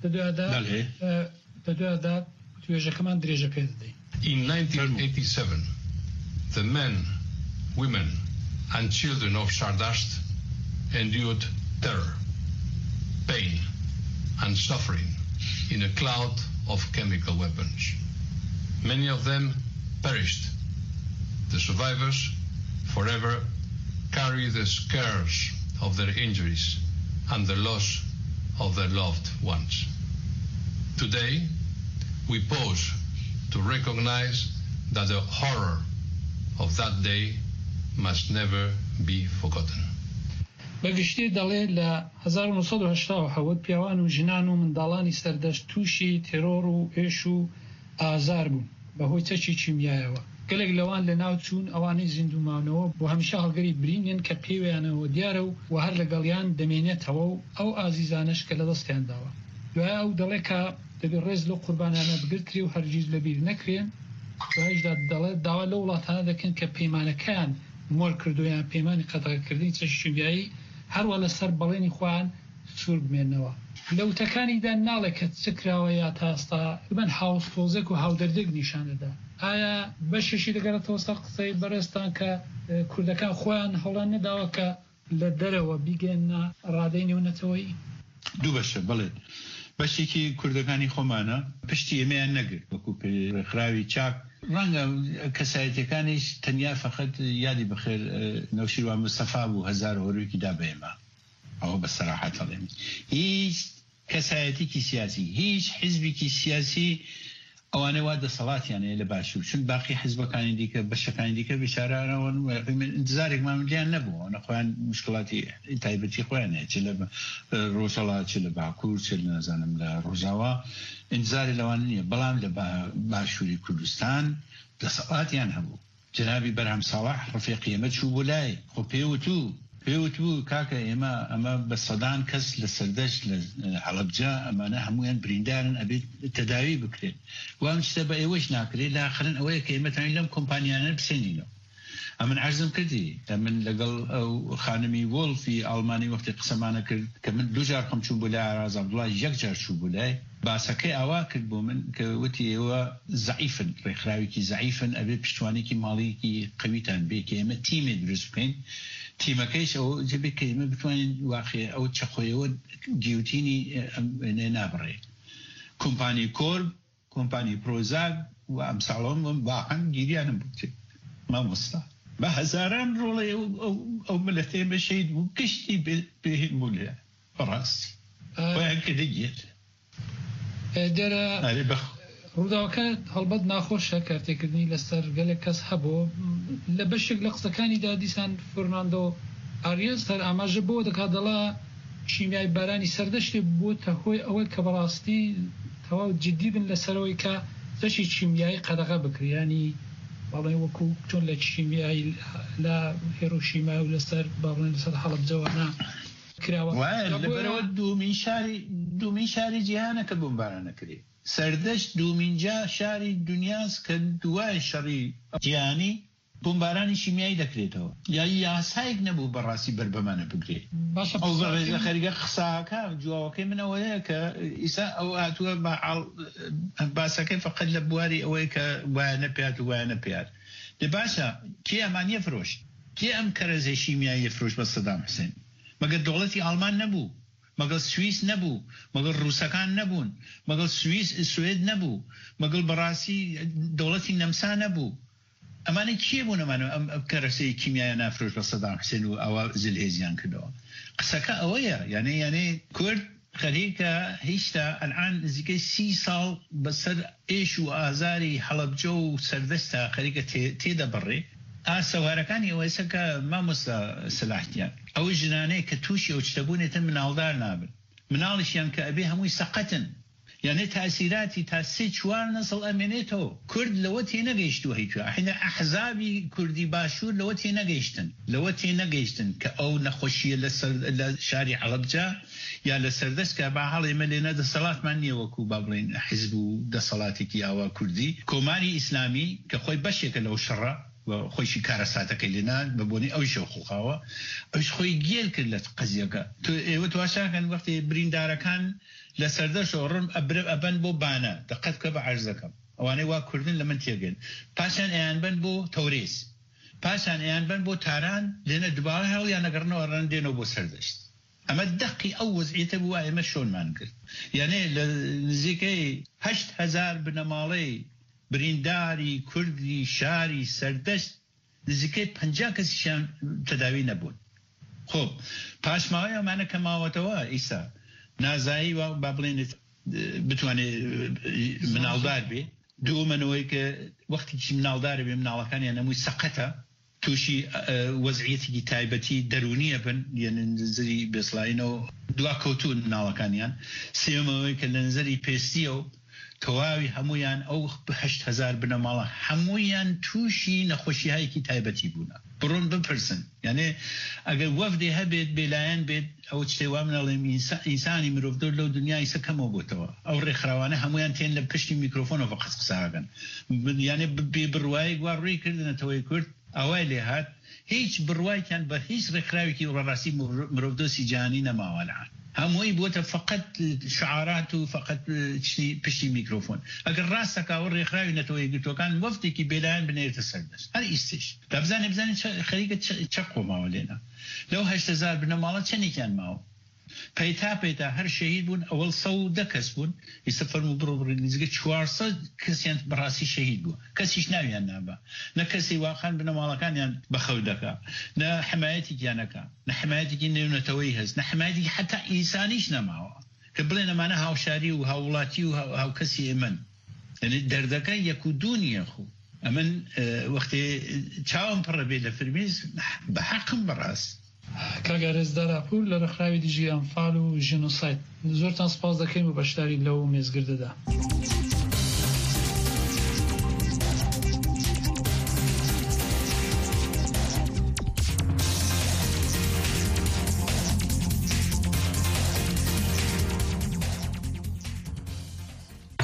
دەدوێدا توێژەکەمان درێژە پێ دەدەین. In nineteen eighty-seven, the men, women and children of Shardasht endured terror, pain and suffering in a cloud of chemical weapons. Many of them perished. The survivors forever carry the scars of their injuries and the loss of their loved ones. Today, we pause to recognize that the horror of that day must never be forgotten. بەگشتی دەڵێ لە هەزار و نۆ سەد و هەشتا و حەوت پیاوان و ژنان و منداڵانی سەردەشت تووشی تێرۆر و ئێش و ئازار بوون بەهۆی چەکی چیمیایەوە. گەلێک لەوان لە ناو چوون ئەوانەی زیندومانەوە بۆ هەمیشە هەڵگەری برینێن کە پێویانەوە دیارە و هەر لەگەڵیان دەمێنێتەوە و ئەو ئازیزانش کە لە دەستیان داوە. دوای ئەو دەڵێ کە دەبێت ڕێز لەو قوربانانە بگرتری و هەرگیز لەبیر نەکرێن دوایشدا دەڵێت داوا لە وڵاتانە دەکەن کە پەیمانەکان مۆر کردویان پەیمانی قەتەغەکردنی چەشی شومبیایی هەروە لەسەر بەڵێنی خۆیان سوور بمێننەوە لە وتەکانیدا ناڵێت کە چ کراوە یا تا ئێستا بن هاوسۆزێک و هاودەردێک نیشانەدا ئایا بەشێکی دەگەڕێتەوە سەر قسەی بەڕێستان کە کوردەکان خۆیان هەوڵان نەداوە کە لە دەرەوە بیگەنە ڕادەی نێونەتەوەی دوو بەشە بڵێت بەشێکی کوردەکانی خۆمانە پشتی ئێمەیان نەگرت وەکو خراوی چاک ڕەنگە کەسایەتەکانیش تەنیا فەقەت یادی بەخێر نەوشیروان مستەفا بوو هەزار هۆروێکی دا بە ئێمە ئەوە بە سەراحەت دەڵێم هیچ کەسایەتێکی سیاسی هیچ حیزبێکی سیاسی ئەوانە وا دەسەڵاتیانەیە لە باشوور چون باقی حیزبەکانی دیکە بەشەکانی دیکە بیچارانەوە انتزارێکمان لیان نەبوو ئەوە خۆیان مشکڵاتی تایبەتی خۆیانەیە چ لە ڕۆژهەڵات چ لە باکوور چ لە نەزانم لە ڕۆژاوا انتزاری لەوان نییە بەڵام لە باشووری کوردستان دەسەڵاتیان هەبوو جنابی بەرهەم ساڵح ڕفیقی ئێمە چوو بۆ لای خۆ پێوتوو پێوت بوو کاکە ئێمە ئەمە بە سەدان کەس لە سەردەشت لە هەڵەبجا ئەمانە هەمویان بریندارن ئەبێت تەداوی بکرێن وام شتە بە ئێوەش ناکرێت لاخرن ئەوەیە کە ئێمەتانی لەم کۆمپانیانە بسێنینەوە ئەمن عەرزم کردی من لەگەڵ ئەو خانمی وۆڵفی ئەڵمانی وەختی قسەمانە کرد کە من دوو جار خەم چوو بۆ لای ئاراز عەبدوڵڵا یەک جار چوو بۆ لای باسەکەی ئاوا کرد بۆ من کە وتی ئێوە زەعیفن ڕێکخراوێکی زەعیفن ئەبێت پشتوانێکی ماڵێکی قەویتان بێ کە ئێمە تیمێ دروست بکەین تیمەکەیش ئەو جبێت کە ئێمە بتوانین واقع ئەو چەخۆیەوە گیوتینی نابڕێ کۆمپانی کۆرب کۆمپانی پرۆزاگ و ئەمساڵۆم واقعا گیریانم بوو مامۆستا بە هەزاران ڕۆڵێ ئەو ملەتێ بە شەید بوو گشتی بێهێن بوو لێ بەڕاستی خۆیان کە دەگێت دێرە ڕووداوەکە هەڵبەت ناخۆشە کارتێکردنی لەسەر گەلێک کەس هەبوو لە بەشێک لە قسەکانیدا دیسان فەرناندۆ ئاریەس هەر ئاماژە بۆ دەکات دەڵا شیمیای بارانی سەردەشتێ بووتە هۆی ئەوەی کە بەڕاستی تەواو جددی بن لەسەرەوەی کە زەشی چیمیایی قەدەغا بکریانی باڵێ وەکو چۆن لە چیمیایی لە هێرۆشیما و لەسەر باڵێن لەسەر هەڵەبجەوانە کراوە لەبەرەوە دوومین شاری دوومین شاری جیهانە کە بۆمباران نەکرێت سەردەشت دوومینجا شاری دنیاس کە دوای شەڕی جیهانی بۆمبارانی شیمیایی دەکرێتەوە یا یاسایەک نەبوو بەڕاستی بەربەمانە بگرێت ئەو بەڕێزە خەریگە قساکە جوواوەکەی منەوەیە کە ئیسا ئەو هاتووە باسەکەی فقط لە بواری ئەوەی کە وایە نەپێات و وایە نەپێات دە باشە کێ ئەمانیە فرۆشت کێ ئەم کەرەزەی شیمیایی فرۆشت بە سەدام حوسێن مەگەر دەوڵەتی ئاڵمان نەبوو مەگەڵ سویس نەبوو مەگەڵ ڕووسەکان نەبوون مەگەڵ سویس سوێد نەبوو مەگەڵ بەڕاستی دەوڵەتی نەمسا نەبوو ئەمانە کێ بوون ئەمانە ئەم کەرەسەی کیمیایە نافرۆش بە سەدام حوسێن و ئەوە زلهێزیان کردەوە قسەکە ئەوەیە یعنی یعنی کورد خەریکە هیچتا ئەلعان نزیکەی سی ساڵ بەسەر ئێش و ئازاری هەڵەبجە و سەردەستە خەریکە تێدە بڕێ ئاسەوارەکانی ئەوەیسە کە مامۆستا سەلاحتیان ئەو ژنانەیە کە تووشی ئەو شتەبوونێتە مناڵدار نابن مناڵیشیان کە ئەبێ هەمووی سەقەتن یعنی تاثیراتی تا سێ چوار نەسڵ ئەمێنێتەوە کورد لەوە تێ نەگەیشتووە هیچوە حینە ئەحزابی کوردی باشوور لەوە تێ نەگەیشتن لەوە تێ نەگەیشتن کە ئەو نەخۆشیە لە شاری عەڵەبجە یا لە سەردەست کە با هەڵێ مەلێنە دەسەڵاتمان نییە وەکو با بڵێن حیزب و دەسەڵاتێکی ئاوا کوردی کۆماری ئیسلامی کە خۆی بەشێکە لەو شەڕە خۆشی کارەساتەکەی لێنان بە بۆنی ئەوی شەو خوخاوە ئەوش خۆی گێل کرد لە قەزیەکە ئێوە تواشاکەن وەختی بریندارەکان لە سەردەشەوە ڕم ئەبەن بۆ بانە دقت بکە بە عەرزەکەم ئەوانەی وا کوردن لە من تێگەن پاشان ئەیان بن بۆ تەورێز پاشان ئەیان بن بۆ تاران لێنە دوبارە هەڵیان نەگەڕنەوە ڕەن دێنەوە بۆ سەردەشت ئەمە دەقی ئەو وەزعیەتە بووە ئێمە شۆنمان کرد یعنی لە نزیکەی هەشت هەزار بنەماڵەی برینداری کوردی شاری سەردەشت نزیکەی پەنجا کەسیشیان تەداوی نەبوون خۆ پاشماوەی ئەمانە کە ماوەتەوە ئیسا نازایی و با بڵێنێت بتوانێت مناڵدار بێ دووەمەنەوەی کە وەختێکی مناڵدارە بێ مناڵەکانیان هەمووی سەقەتە تووشی وەزعیەتێکی تایبەتی دەرونیە بن یعنی نزری بێسڵاینەوە دوا کەوتون مناڵەکانیان سێمەوەی کە لە نزەری پێستیە و تەواوی هەمویان ئەو هەشت هەزار بنەماڵە هەمویان تووشی نەخۆشیهایەکی تایبەتی بوون بڕۆن بپرسن یعنی ئەگەر وەفدێ هەبێت بێلایەن بێت ئەو شتێوا منەڵێم ئینسانی مرۆڤدۆر لەو دنیای سەکەمەوە بۆتەوە ئەو ڕێکخراوانە هەمویان تێن لە پشتی میکرۆفۆنەوە قەس قساگەن یعنی بێ بڕوایی گوار ڕووی کردنەتەوەی کورد ئەوای لێ هات هیچ بڕوایان بە هیچ ڕێکخراوێکی ڕەڕاستی مرۆڤدۆسی جیهانی نەماوە لەعان هەمووی بووتە فقط شعارات و فقط پشتی میکرۆفۆن ئەگەر ڕاستەکەوە ڕێکخراوی نەتەوەی گرتوەکان وەفتێکی بێلایەن بنێرێتە سەردەست هەر ئیستش دەبزانێ بزانین خەریکە چەق کۆماوە لێنە لەو هەشت هەزار بنەماڵە چەندێکیان ماوە پەیتا پەیتا هەر شەهید بوون ئەوەڵ سەد دە کەس بوون ئێستا فەرموو بڕۆ بڕین نزیکە چوارسەد کەسیان بەڕاستی شەهید بووە کەسیش ناویان نابە نە کەسی واقعان بنەماڵەکانیان بەخەو دەکا نە حمایەتێکیانەکە نە حمایەتێکی نێونەتەوەی هەست نە حمایەتێکی حتا ئینسانیش نەماوە کە بڵێن ئەمانە هاوشاری و هاوڵاتی و هاوکەسی ئێمن یعنی دەردەکە یەک و دوو نییە خو ئەمن وەختێ چاوم پڕە بێ لە فرمیز بە حەقم بەڕاست کاگەرز داراپور لە ڕێکخراوی دیژی ئەنفال و ژینۆساید زۆرتان سپاس دەکەین و بەشداری لەو مێزگردەدا.